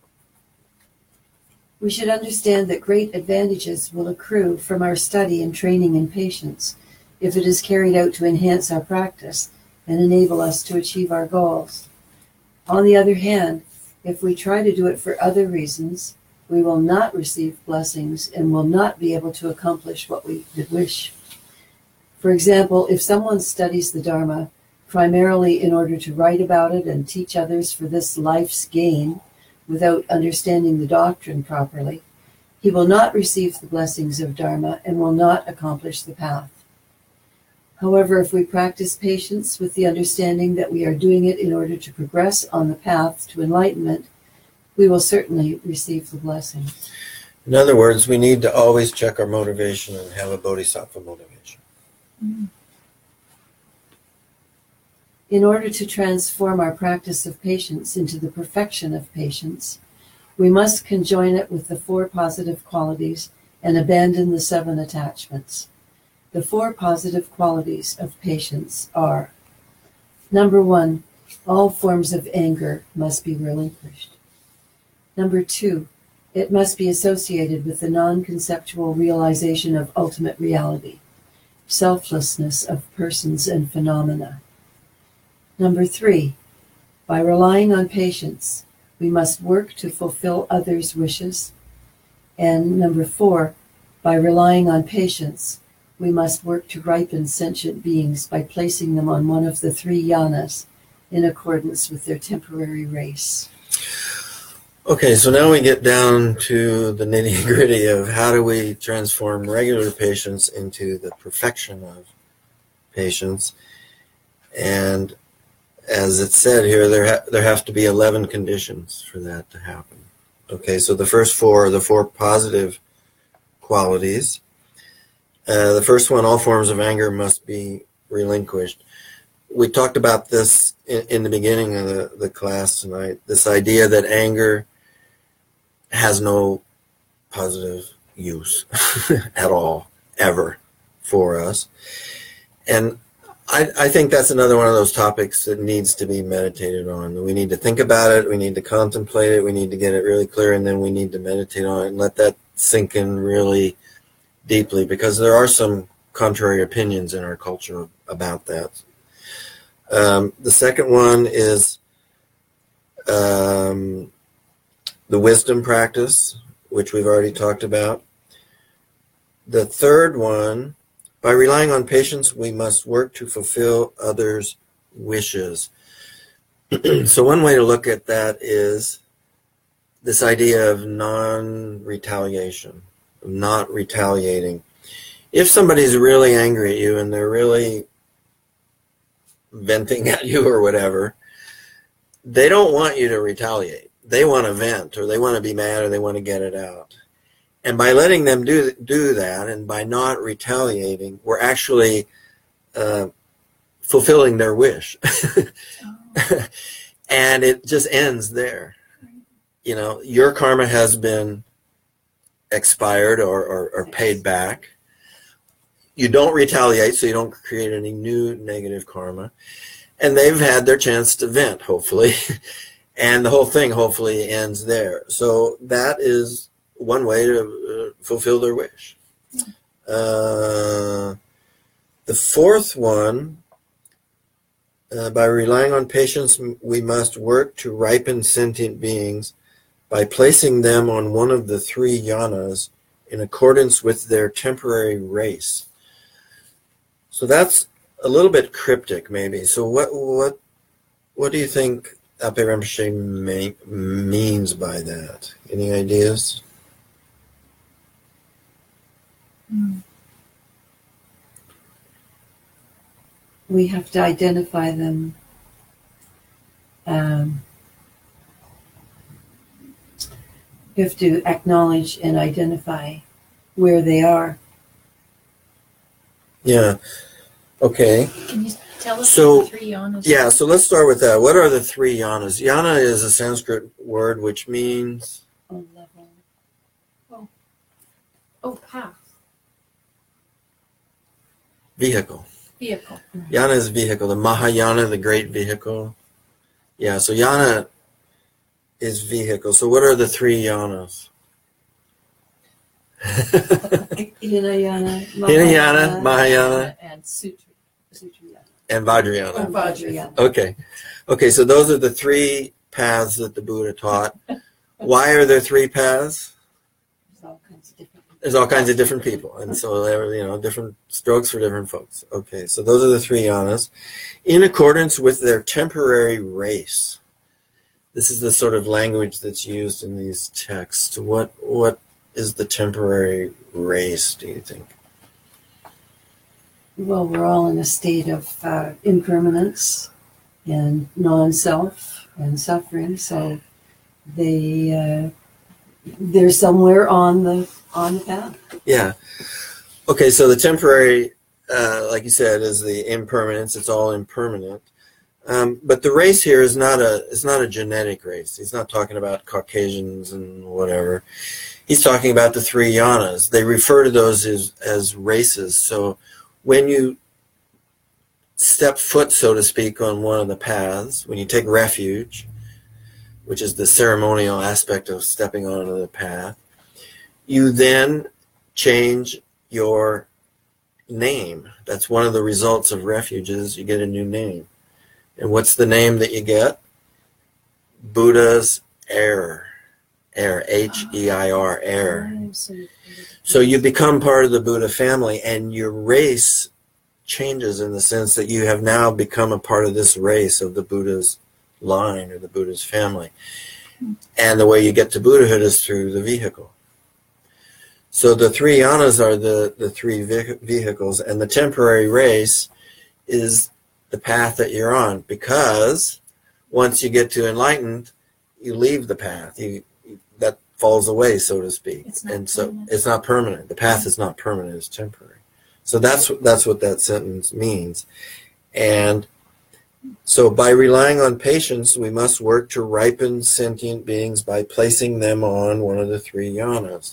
We should understand that great advantages will accrue from our study and training in patience if it is carried out to enhance our practice and enable us to achieve our goals. On the other hand, if we try to do it for other reasons, we will not receive blessings and will not be able to accomplish what we would wish. For example, if someone studies the Dharma primarily in order to write about it and teach others for this life's gain without understanding the doctrine properly, he will not receive the blessings of Dharma and will not accomplish the path. However, if we practice patience with the understanding that we are doing it in order to progress on the path to enlightenment, we will certainly receive the blessings. In other words, we need to always check our motivation and have a bodhisattva motivation. Mm-hmm. In order to transform our practice of patience into the perfection of patience, we must conjoin it with the four positive qualities and abandon the seven attachments. The four positive qualities of patience are: number one, all forms of anger must be relinquished. Number two, it must be associated with the non-conceptual realization of ultimate reality, selflessness of persons and phenomena. Number three, by relying on patience, we must work to fulfill others' wishes. And number four, by relying on patience, we must work to ripen sentient beings by placing them on one of the three yanas in accordance with their temporary race. Okay, so now we get down to the nitty-gritty of how do we transform regular patients into the perfection of patients. And as it said here, there ha- there have to be eleven conditions for that to happen. Okay, so the first four are the four positive qualities. Uh, the first one, all forms of anger must be relinquished. We talked about this in, in the beginning of the, the class tonight, this idea that anger has no positive use at all, ever, for us. And I, I think that's another one of those topics that needs to be meditated on. We need to think about it, we need to contemplate it, we need to get it really clear, and then we need to meditate on it and let that sink in really deeply, because there are some contrary opinions in our culture about that. Um, the second one is um, the wisdom practice, which we've already talked about. The third one, by relying on patience, we must work to fulfill others' wishes. So one way to look at that is this idea of non-retaliation, of not retaliating. If somebody's really angry at you and they're really venting at you or whatever, they don't want you to retaliate. They want to vent, or they want to be mad, or they want to get it out. And by letting them do do that, and by not retaliating, we're actually uh, fulfilling their wish. Oh. And it just ends there. You know, your karma has been expired or, or, or paid back. You don't retaliate, so you don't create any new negative karma. And they've had their chance to vent, hopefully. And the whole thing hopefully ends there. So that is one way to uh, fulfill their wish. Uh, the fourth one, uh, by relying on patience, we must work to ripen sentient beings by placing them on one of the three yanas in accordance with their temporary race. So that's a little bit cryptic, maybe. So what what what do you think Ape Rinpoche may, means by that? Any ideas? Mm. We have to identify them. Um, we have to acknowledge and identify where they are. Yeah. Okay. Can you tell us So, the three yanas? Yeah, so let's start with that. What are the three yanas? Yana is a Sanskrit word which means... Oh, level. Oh, oh path. Vehicle. Vehicle. Yana is vehicle. The Mahayana, the great vehicle. Yeah, so yana is vehicle. So what are the three yanas? Hinayana, Hinayana, Mahayana, and Sutra. Sutrayana. and Vajrayana. And Vajrayana. Okay. Okay, so those are the three paths that the Buddha taught. Why are there three paths? There's all kinds of different. There's all kinds of different people, and so there are, you know, different strokes for different folks. Okay, so those are the three yanas, in accordance with their temporary race. This is the sort of language that's used in these texts. What what is the temporary race, do you think? Well, we're all in a state of uh, impermanence and non-self and suffering, so they uh, they're somewhere on the on the path. Yeah. Okay, so the temporary, uh, like you said, is the impermanence. It's all impermanent. Um, but the race here is not a it's not a genetic race. He's not talking about Caucasians and whatever. He's talking about the three yanas. They refer to those as, as races. So when you step foot, so to speak, on one of the paths, when you take refuge, which is the ceremonial aspect of stepping onto the path, you then change your name. That's one of the results of refuge, is you get a new name. And what's the name that you get? Buddha's heir. Heir, H E I R, heir. Oh, so you- So you become part of the Buddha family, and your race changes in the sense that you have now become a part of this race of the Buddha's line or the Buddha's family. And the way you get to Buddhahood is through the vehicle. So the three yanas are the, the three ve- vehicles, and the temporary race is the path that you're on, because once you get to enlightened, you leave the path. You, that falls away, so to speak. It's not and so permanent. it's not permanent. The path is not permanent, it's temporary. So that's that's what that sentence means. And so by relying on patience, we must work to ripen sentient beings by placing them on one of the three yanas.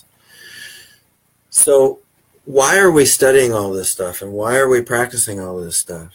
So why are we studying all this stuff, and why are we practicing all this stuff?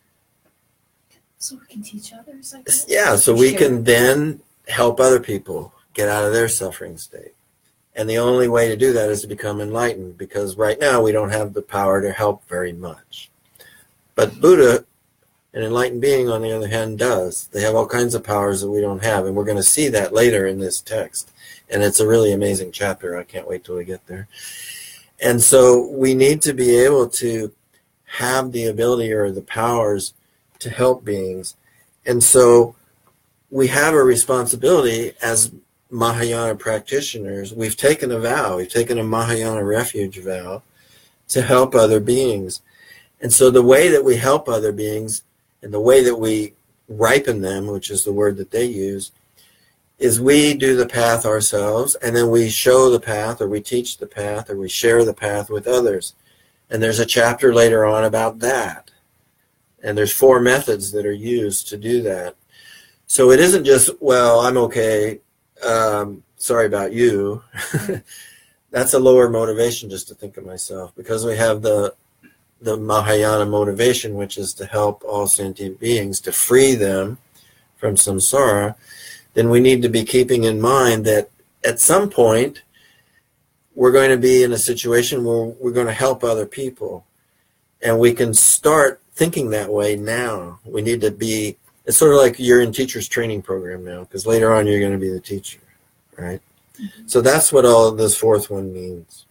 So we can teach others, I guess. Yeah, so we Share. can then help other people get out of their suffering state. And the only way to do that is to become enlightened, because right now we don't have the power to help very much. But Buddha, an enlightened being, on the other hand, does. They have all kinds of powers that we don't have, and we're going to see that later in this text. And it's a really amazing chapter. I can't wait till we get there. And so we need to be able to have the ability or the powers to help beings. And so we have a responsibility as Mahayana practitioners. We've taken a vow, we've taken a Mahayana refuge vow to help other beings. And so the way that we help other beings and the way that we ripen them, which is the word that they use, is we do the path ourselves, and then we show the path, or we teach the path, or we share the path with others. And there's a chapter later on about that. And there's four methods that are used to do that. So it isn't just, well, I'm okay, um, sorry about you. That's a lower motivation just to think of myself, because we have the the Mahayana motivation, which is to help all sentient beings, to free them from samsara. Then we need to be keeping in mind that at some point we're going to be in a situation where we're going to help other people. And we can start thinking that way now. We need to be, it's sort of like you're in teacher's training program now, because later on you're going to be the teacher, right? Mm-hmm. So that's what all of this fourth one means.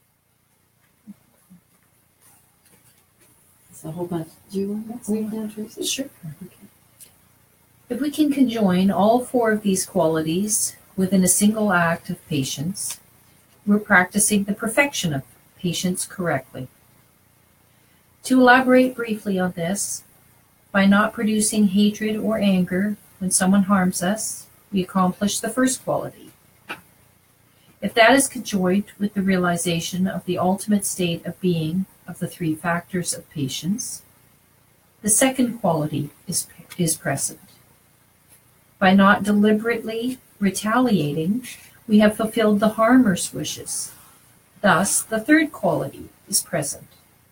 It's a whole bunch. Do you want to read down, Teresa? Sure. Okay. If we can conjoin all four of these qualities within a single act of patience, we're practicing the perfection of patience correctly. To elaborate briefly on this, by not producing hatred or anger when someone harms us, we accomplish the first quality. If that is conjoined with the realization of the ultimate state of being of the three factors of patience, the second quality is, is present. By not deliberately retaliating, we have fulfilled the harmer's wishes. Thus, the third quality is present.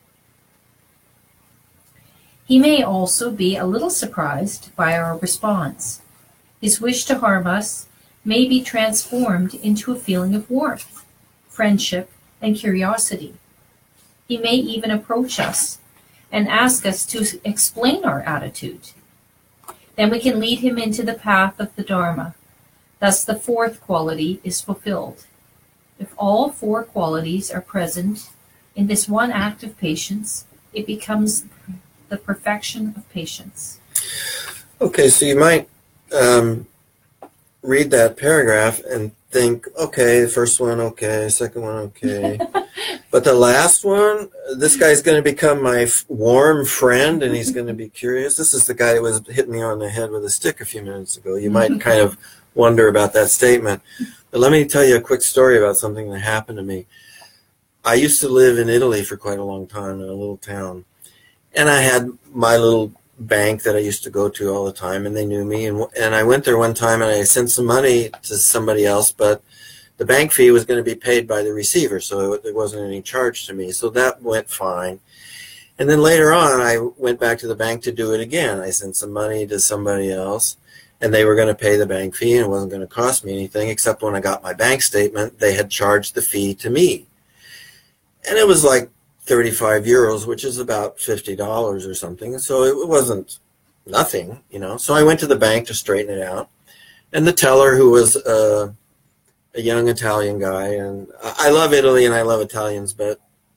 He may also be a little surprised by our response. His wish to harm us may be transformed into a feeling of warmth, friendship, and curiosity. He may even approach us and ask us to explain our attitude. Then we can lead him into the path of the Dharma. Thus the fourth quality is fulfilled. If all four qualities are present in this one act of patience, it becomes the perfection of patience. Okay, so you might um, read that paragraph and think, okay, first one okay, second one okay. But the last one, this guy's going to become my f- warm friend, and he's going to be curious. This is the guy that was hitting me on the head with a stick a few minutes ago. You might kind of wonder about that statement. But let me tell you a quick story about something that happened to me. I used to live in Italy for quite a long time in a little town. And I had my little bank that I used to go to all the time, and they knew me. And, and I went there one time, and I sent some money to somebody else, but the bank fee was going to be paid by the receiver, so there wasn't any charge to me. So that went fine. And then later on, I went back to the bank to do it again. I sent some money to somebody else, and they were going to pay the bank fee, and it wasn't going to cost me anything, except when I got my bank statement, they had charged the fee to me. And it was like thirty-five euros, which is about fifty dollars or something. So it wasn't nothing, you know. So I went to the bank to straighten it out. And the teller, who was uh, a young Italian guy, and I love Italy and I love Italians, but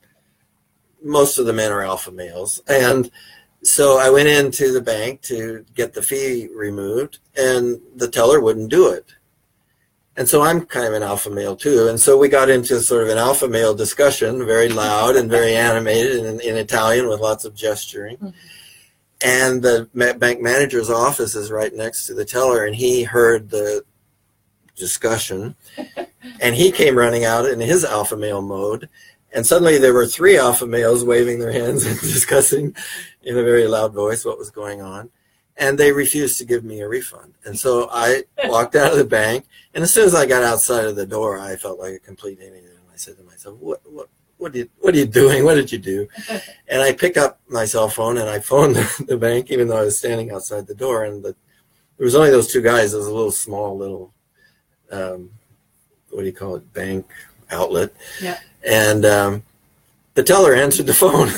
most of the men are alpha males. And so I went into the bank to get the fee removed, and the teller wouldn't do it. And so I'm kind of an alpha male too. And so we got into sort of an alpha male discussion, very loud and very animated in, in Italian with lots of gesturing. Mm-hmm. And the bank manager's office is right next to the teller, and he heard the discussion, and he came running out in his alpha male mode. And suddenly there were three alpha males waving their hands and discussing in a very loud voice what was going on. And they refused to give me a refund. And so I walked out of the bank, and as soon as I got outside of the door, I felt like a complete idiot. And I said to myself, what, what, what, are you, what are you doing? What did you do? And I picked up my cell phone, and I phoned the bank, even though I was standing outside the door. And the, there was only those two guys. It was a little small little, um, what do you call it, bank outlet. Yeah. And um, the teller answered the phone.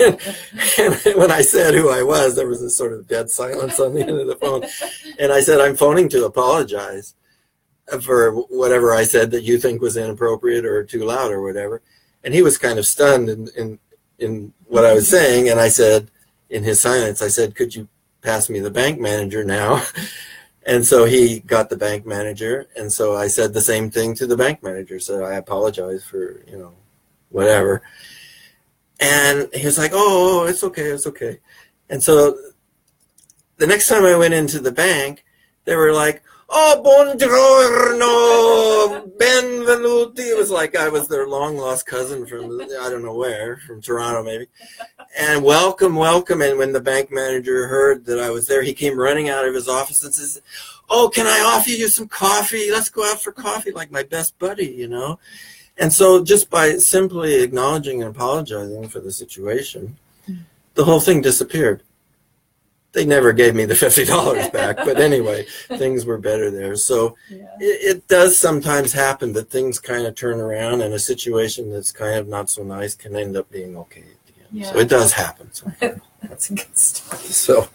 And when I said who I was, there was a sort of dead silence on the end of the phone. And I said, I'm phoning to apologize for whatever I said that you think was inappropriate or too loud or whatever. And he was kind of stunned in, in, in what I was saying. And I said, in his silence, I said, could you pass me the bank manager now? And so he got the bank manager. And so I said the same thing to the bank manager. So I apologize for, you know, whatever. And he was like, oh, it's okay, it's okay. And so the next time I went into the bank, they were like, oh, buongiorno, benvenuti. It was like I was their long-lost cousin from, I don't know where, from Toronto maybe. And welcome, welcome. And when the bank manager heard that I was there, he came running out of his office and says, oh, can I offer you some coffee? Let's go out for coffee, like my best buddy, you know. And so just by simply acknowledging and apologizing for the situation, the whole thing disappeared. They never gave me the fifty dollars back, but anyway, things were better there. So yeah. it, it does sometimes happen that things kind of turn around, and a situation that's kind of not so nice can end up being okay at the end. Yeah. So it does happen sometimes. That's a good story. So,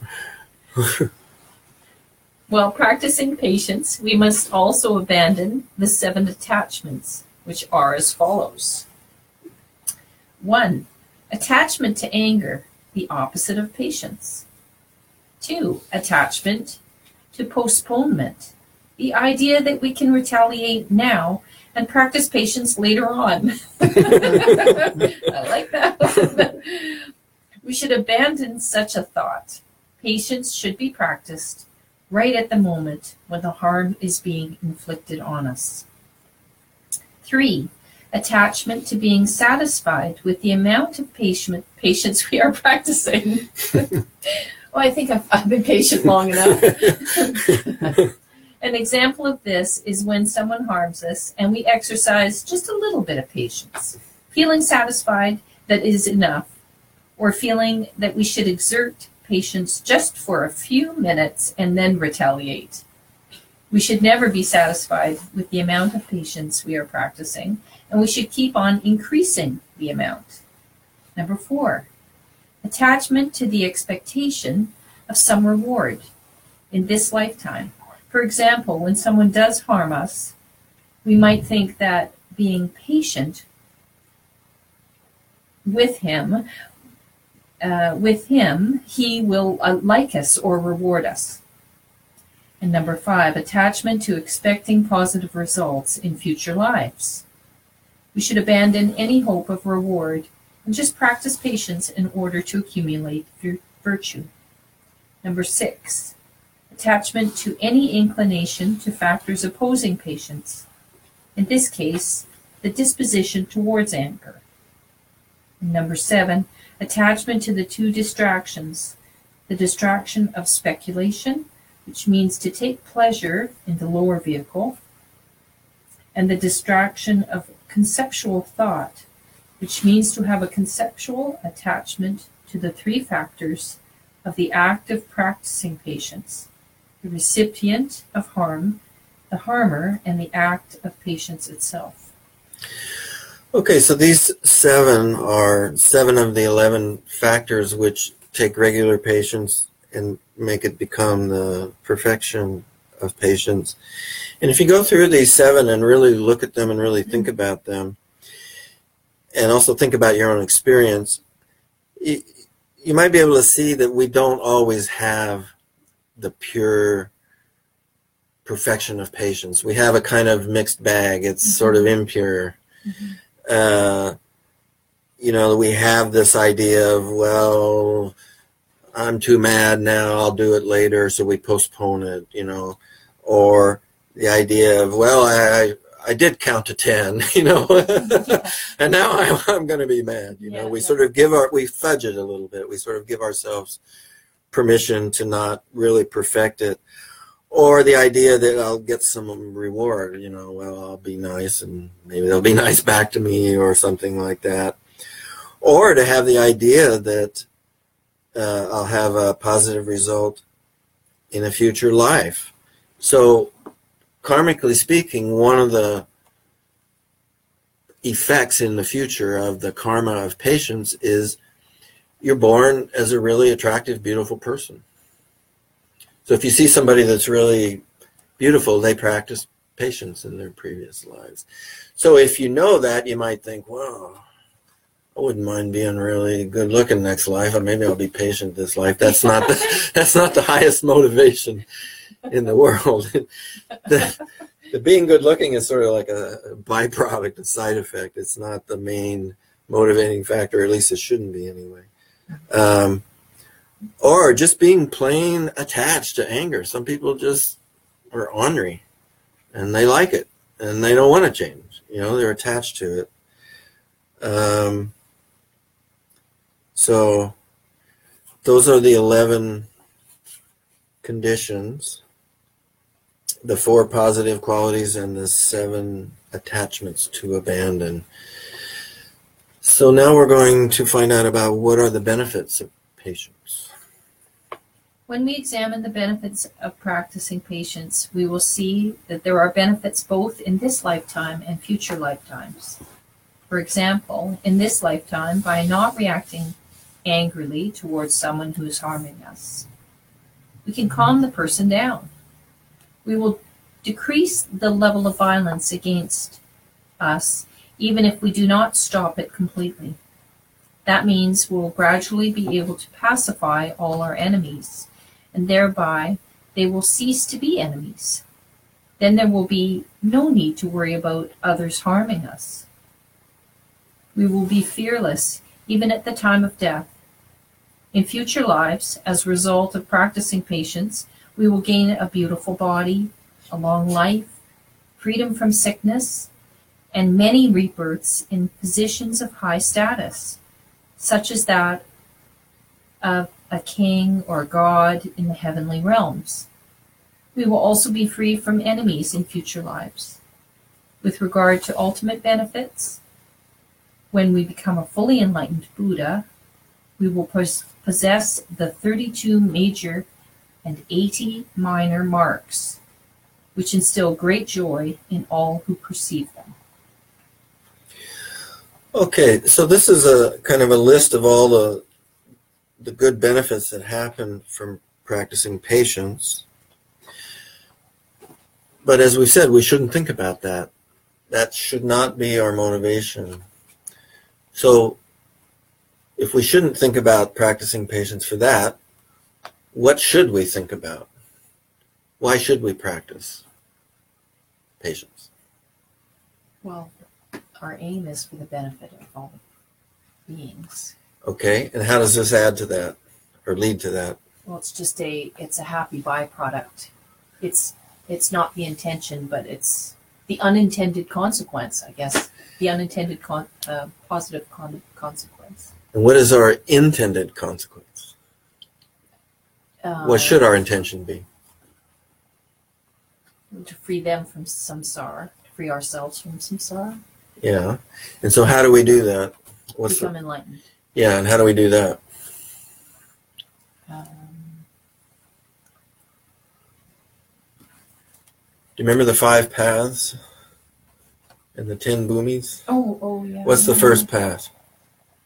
while practicing patience, we must also abandon the seven attachments, which are as follows. One, attachment to anger, the opposite of patience. Two, attachment to postponement, the idea that we can retaliate now and practice patience later on. I like that. We should abandon such a thought. Patience should be practiced right at the moment when the harm is being inflicted on us. Three, attachment to being satisfied with the amount of patient, patience we are practicing. Well, I think I've, I've been patient long enough. An example of this is when someone harms us and we exercise just a little bit of patience, feeling satisfied that it is enough, or feeling that we should exert patience just for a few minutes and then retaliate. We should never be satisfied with the amount of patience we are practicing, and we should keep on increasing the amount. Number four, attachment to the expectation of some reward in this lifetime. For example, when someone does harm us, we might think that being patient with him, uh, with him, he will uh, like us or reward us. And number five, attachment to expecting positive results in future lives. We should abandon any hope of reward and just practice patience in order to accumulate virtue. Number six, attachment to any inclination to factors opposing patience. In this case, the disposition towards anger. And number seven, attachment to the two distractions, the distraction of speculation, which means to take pleasure in the lower vehicle, and the distraction of conceptual thought, which means to have a conceptual attachment to the three factors of the act of practicing patience, the recipient of harm, the harmer, and the act of patience itself. Okay, so these seven are seven of the eleven factors which take regular patience and make it become the perfection of patience. And if you go through these seven and really look at them and really think about them, and also think about your own experience, you, you might be able to see that we don't always have the pure perfection of patience. We have a kind of mixed bag. It's mm-hmm. sort of impure. Mm-hmm. Uh, you know, we have this idea of, well, I'm too mad now, I'll do it later, so we postpone it, you know. Or the idea of, well, I I did count to ten, you know, yeah. and now I'm, I'm going to be mad, you know. Yeah, we yeah. sort of give our, we fudge it a little bit. We sort of give ourselves permission to not really perfect it. Or the idea that I'll get some reward, you know, well, I'll be nice and maybe they'll be nice back to me or something like that. Or to have the idea that uh, I'll have a positive result in a future life. So, karmically speaking, one of the effects in the future of the karma of patience is you're born as a really attractive, beautiful person. So if you see somebody that's really beautiful, they practice patience in their previous lives. So if you know that, you might think, well, I wouldn't mind being really good looking next life, or maybe I'll be patient this life. That's not the, that's not the highest motivation in the world. the, the being good looking is sort of like a, a byproduct, a side effect. It's not the main motivating factor, or at least it shouldn't be anyway. Um, or just being plain attached to anger. Some people just are ornery and they like it and they don't want to change. You know, they're attached to it. Um, so those are the eleven conditions, the four positive qualities and the seven attachments to abandon. So now we're going to find out about what are the benefits of patience. When we examine the benefits of practicing patience, we will see that there are benefits both in this lifetime and future lifetimes. For example, in this lifetime, by not reacting angrily towards someone who is harming us, we can calm the person down. We will decrease the level of violence against us, even if we do not stop it completely. That means we'll gradually be able to pacify all our enemies, and thereby they will cease to be enemies. Then there will be no need to worry about others harming us. We will be fearless even at the time of death. In future lives, as a result of practicing patience, we will gain a beautiful body, a long life, freedom from sickness, and many rebirths in positions of high status, such as that of a king or god in the heavenly realms. We will also be free from enemies in future lives. With regard to ultimate benefits, when we become a fully enlightened Buddha, we will pos- possess the thirty-two major and eighty minor marks, which instill great joy in all who perceive them. Okay, so this is a kind of a list of all the the good benefits that happen from practicing patience. But as we said, we shouldn't think about that. That should not be our motivation. So if we shouldn't think about practicing patience for that, what should we think about? Why should we practice patience? Well, our aim is for the benefit of all beings. Okay, and how does this add to that or lead to that? Well, it's just a it's a happy byproduct. It's it's not the intention, but it's the unintended consequence, I guess. The unintended con- uh, positive con- consequence. And what is our intended consequence? Uh, what should our intention be? To free them from samsara, to free ourselves from samsara. Yeah, and so how do we do that? What's Become the, enlightened. Yeah, and how do we do that? Um, do you remember the five paths and the ten bhumis? oh, oh, yeah. What's the first path?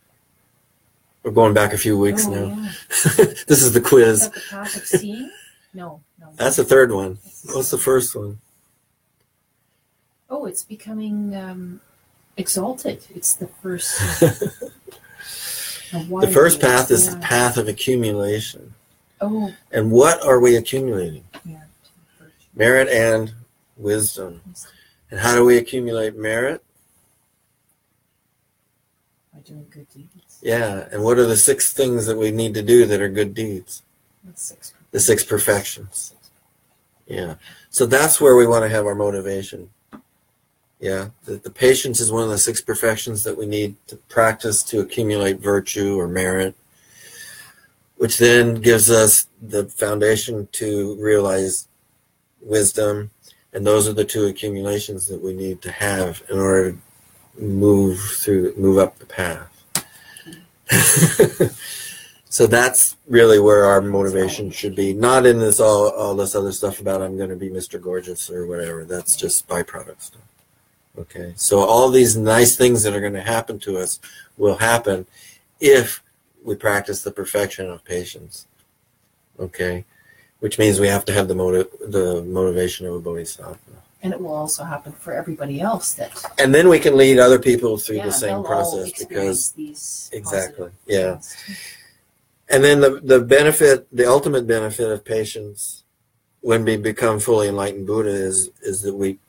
We're going back a few weeks oh, now. Yeah. This is the quiz. Is that the path of seeing? No, no. That's the third one. What's the first one? Oh, it's becoming um, exalted. It's the first. The first path is yeah. the path of accumulation. Oh, And what are we accumulating? yeah. Merit and wisdom. And how do we accumulate merit? By doing good deeds. Yeah. And what are the six things that we need to do that are good deeds? That's six. The six perfections. Yeah. So that's where we want to have our motivation. Yeah. The, the patience is one of the six perfections that we need to practice to accumulate virtue or merit, which then gives us the foundation to realize wisdom. And those are the two accumulations that we need to have in order to move through, move up the path. So that's really where our motivation should be. Not in this all, all this other stuff about I'm going to be Mister Gorgeous or whatever. That's just byproduct stuff. Okay. So all these nice things that are going to happen to us will happen if we practice the perfection of patience. Okay. Which means we have to have the motive, the motivation of a bodhisattva. And it will also happen for everybody else that. And then we can lead other people through yeah, the same they'll all process experience because these exactly. positive Yeah. things. And then the, the benefit, the ultimate benefit of patience when we become fully enlightened Buddha is, is that we,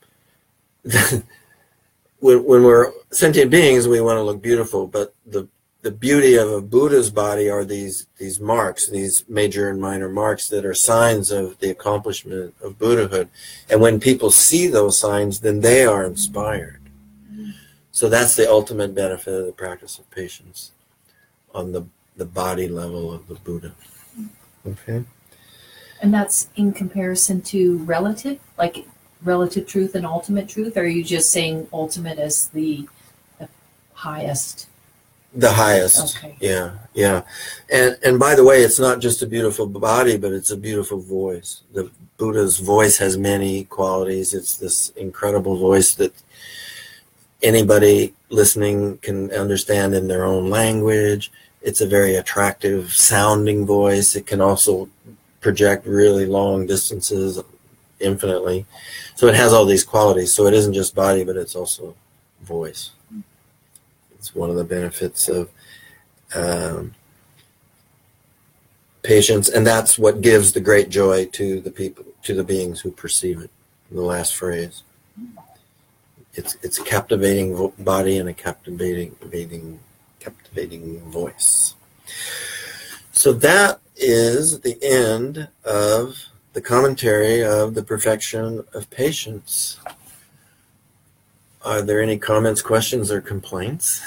when, when we're sentient beings, we want to look beautiful, but the, the beauty of a Buddha's body are these, these marks, these major and minor marks that are signs of the accomplishment of Buddhahood. And when people see those signs, then they are inspired. So that's the ultimate benefit of the practice of patience on the the body level of the Buddha. Okay. And that's in comparison to relative, like relative truth and ultimate truth? Or are you just saying ultimate as the, the highest? The highest. Okay. Yeah, yeah. And and by the way, it's not just a beautiful body, but it's a beautiful voice. The Buddha's voice has many qualities. It's this incredible voice that anybody listening can understand in their own language. It's a very attractive sounding voice. It can also project really long distances infinitely. So it has all these qualities. So it isn't just body, but it's also voice. It's one of the benefits of um, patience, and that's what gives the great joy to the people, to the beings who perceive it. The last phrase. It's it's a captivating vo- body and a captivating, captivating, captivating voice. So that is the end of the commentary of the perfection of patience. Are there any comments, questions, or complaints?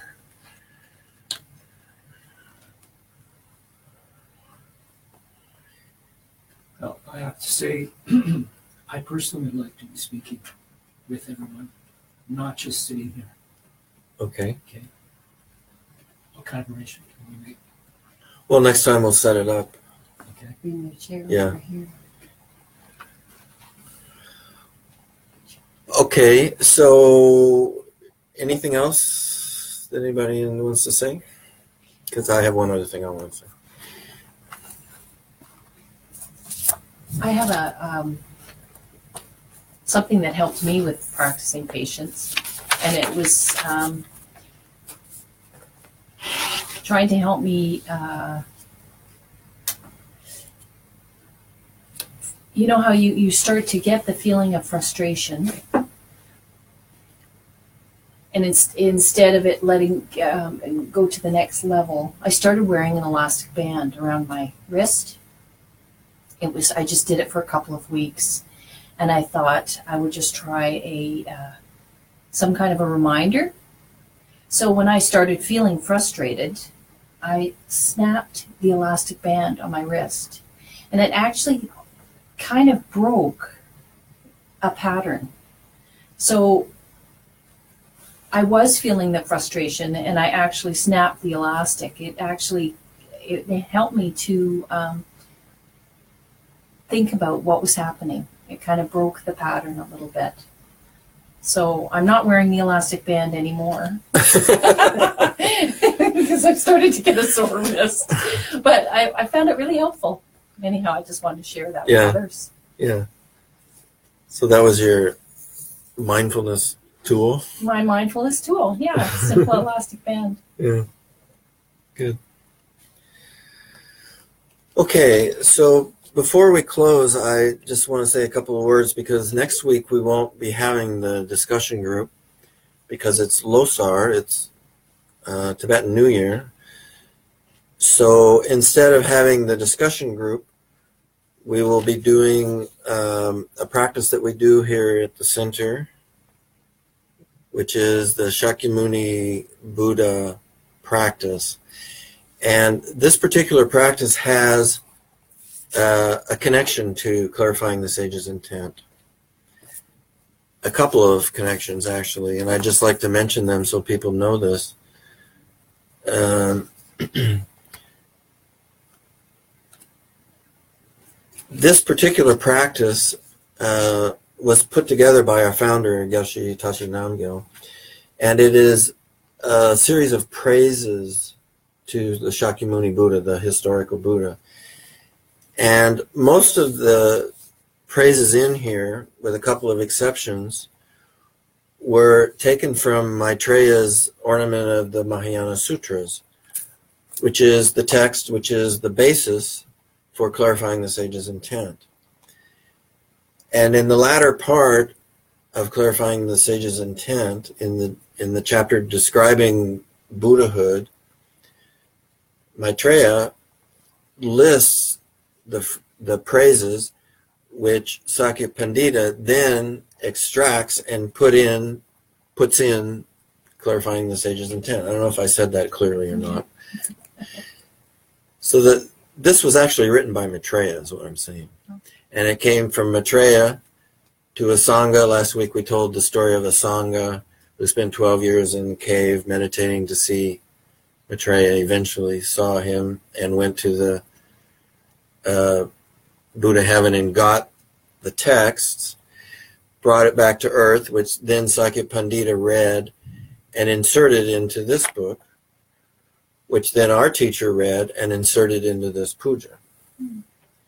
Well, I have to say, I personally would like to be speaking with everyone, not just sitting here. Okay. Okay. What kind of arrangement can we make? Well, next time we'll set it up. Okay. Bring the chair Yeah. over here. Okay, so anything else that anybody wants to say? Because I have one other thing I want to say. I have a um, something that helped me with practicing patience, and it was um, trying to help me. Uh, you know how you, you start to get the feeling of frustration, and it's, instead of it letting um, go to the next level, I started wearing an elastic band around my wrist. It was, I just did it for a couple of weeks, and I thought I would just try a uh, some kind of a reminder. So when I started feeling frustrated, I snapped the elastic band on my wrist, and it actually kind of broke a pattern. So I was feeling the frustration, and I actually snapped the elastic. It actually it, it helped me to um, think about what was happening. It kind of broke the pattern a little bit. So I'm not wearing the elastic band anymore because I've started to get a sore wrist. But I, I found it really helpful. anyhow, I just wanted to share that Yeah. with others. Yeah. So that was your mindfulness tool. My mindfulness tool, yeah, simple elastic band. Yeah. Good. Okay, so before we close, I just want to say a couple of words because next week we won't be having the discussion group because it's Losar, it's uh, Tibetan New Year. So instead of having the discussion group, we will be doing um, a practice that we do here at the center, which is the Shakyamuni Buddha practice. And this particular practice has uh, a connection to clarifying the sage's intent. A couple of connections, actually, and I'd just like to mention them so people know this. Um, this particular practice uh, was put together by our founder, Geshe Tashi Namgyal, and it is a series of praises to the Shakyamuni Buddha, the historical Buddha. And most of the praises in here, with a couple of exceptions, were taken from Maitreya's Ornament of the Mahayana Sutras, which is the text which is the basis for clarifying the sage's intent. And in the latter part of clarifying the sage's intent, in the in the chapter describing Buddhahood, Maitreya lists the the praises which Sakya Pandita then extracts and put in puts in clarifying the sage's intent. I don't know if I said that clearly or not. So that this was actually written by Maitreya, is what I'm saying. And it came from Maitreya to Asanga. Last week we told the story of Asanga, who spent twelve years in the cave meditating to see Maitreya. Eventually saw him and went to the uh, Buddha heaven and got the texts, brought it back to earth, which then Sakya Pandita read and inserted into this book, which then our teacher read and inserted into this puja. Mm.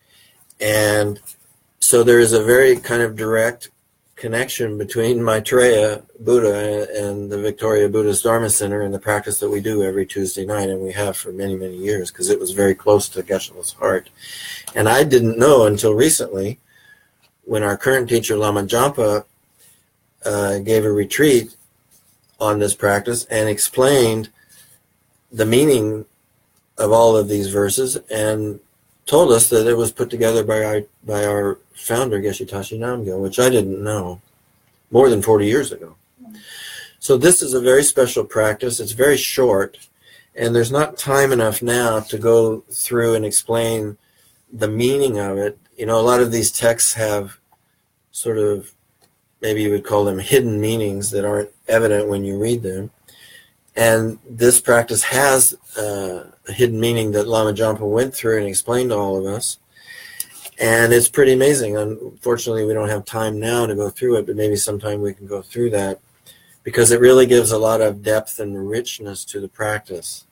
And so there is a very kind of direct connection between Maitreya Buddha and the Victoria Buddhist Dharma Center and the practice that we do every Tuesday night, and we have for many, many years, because it was very close to Geshe-la's heart. And I didn't know until recently, when our current teacher, Lama Jampa, uh, gave a retreat on this practice and explained the meaning of all of these verses and told us that it was put together by our, by our founder, Geshe Tashi Namgyal, which I didn't know, more than forty years ago. So this is a very special practice. It's very short, and there's not time enough now to go through and explain the meaning of it. You know, a lot of these texts have sort of, maybe you would call them hidden meanings that aren't evident when you read them. And this practice has uh, a hidden meaning that Lama Jampa went through and explained to all of us. And it's pretty amazing. Unfortunately, we don't have time now to go through it, but maybe sometime we can go through that, because it really gives a lot of depth and richness to the practice.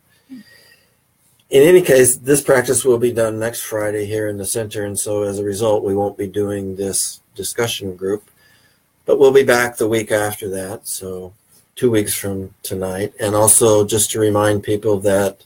In any case, this practice will be done next Friday here in the center, and so as a result, we won't be doing this discussion group, but we'll be back the week after that, so two weeks from tonight. And also just to remind people that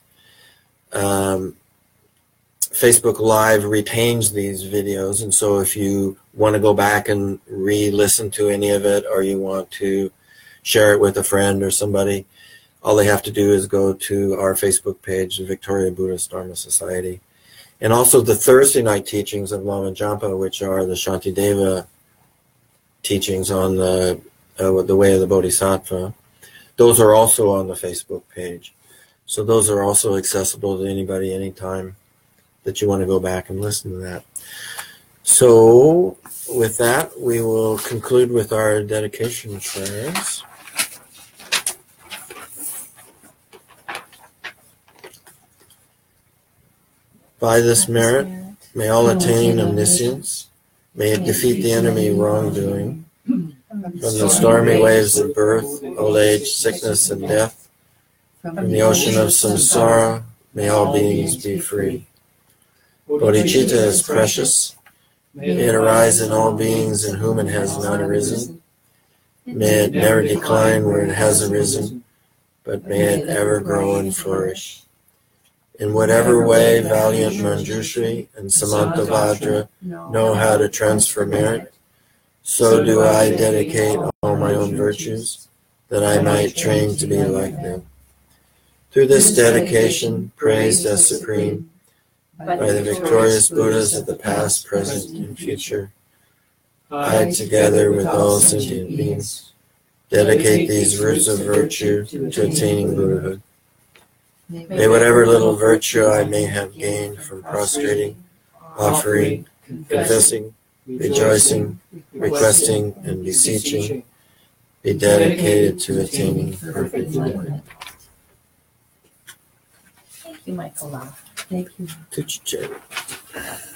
um, Facebook Live retains these videos, and so if you want to go back and re-listen to any of it, or you want to share it with a friend or somebody, all they have to do is go to our Facebook page, the Victoria Buddhist Dharma Society. And also the Thursday night teachings of Lama Jampa, which are the Shantideva teachings on the, uh, the way of the Bodhisattva. Those are also on the Facebook page. So those are also accessible to anybody anytime that you want to go back and listen to that. So with that, we will conclude with our dedication prayers. By this merit, may all attain omniscience. May it defeat the enemy wrongdoing. From the stormy waves of birth, old age, sickness, and death, from the ocean of samsara, may all beings be free. Bodhicitta is precious. May it arise in all beings in whom it has not arisen. May it never decline where it has arisen, but may it ever grow and flourish. In whatever way valiant Manjushri and Samantabhadra know how to transfer merit, so do I dedicate all my own virtues, that I might train to be like them. Through this dedication, praised as supreme, by the victorious Buddhas of the past, present, and future, I, together with all sentient beings, dedicate these roots of virtue to attaining Buddhahood. May whatever little virtue I may have gained from prostrating, offering, confessing, rejoicing, requesting, and beseeching, be dedicated to attaining perfect enlightenment. Thank you, Michael Lau. Thank you. Tucci.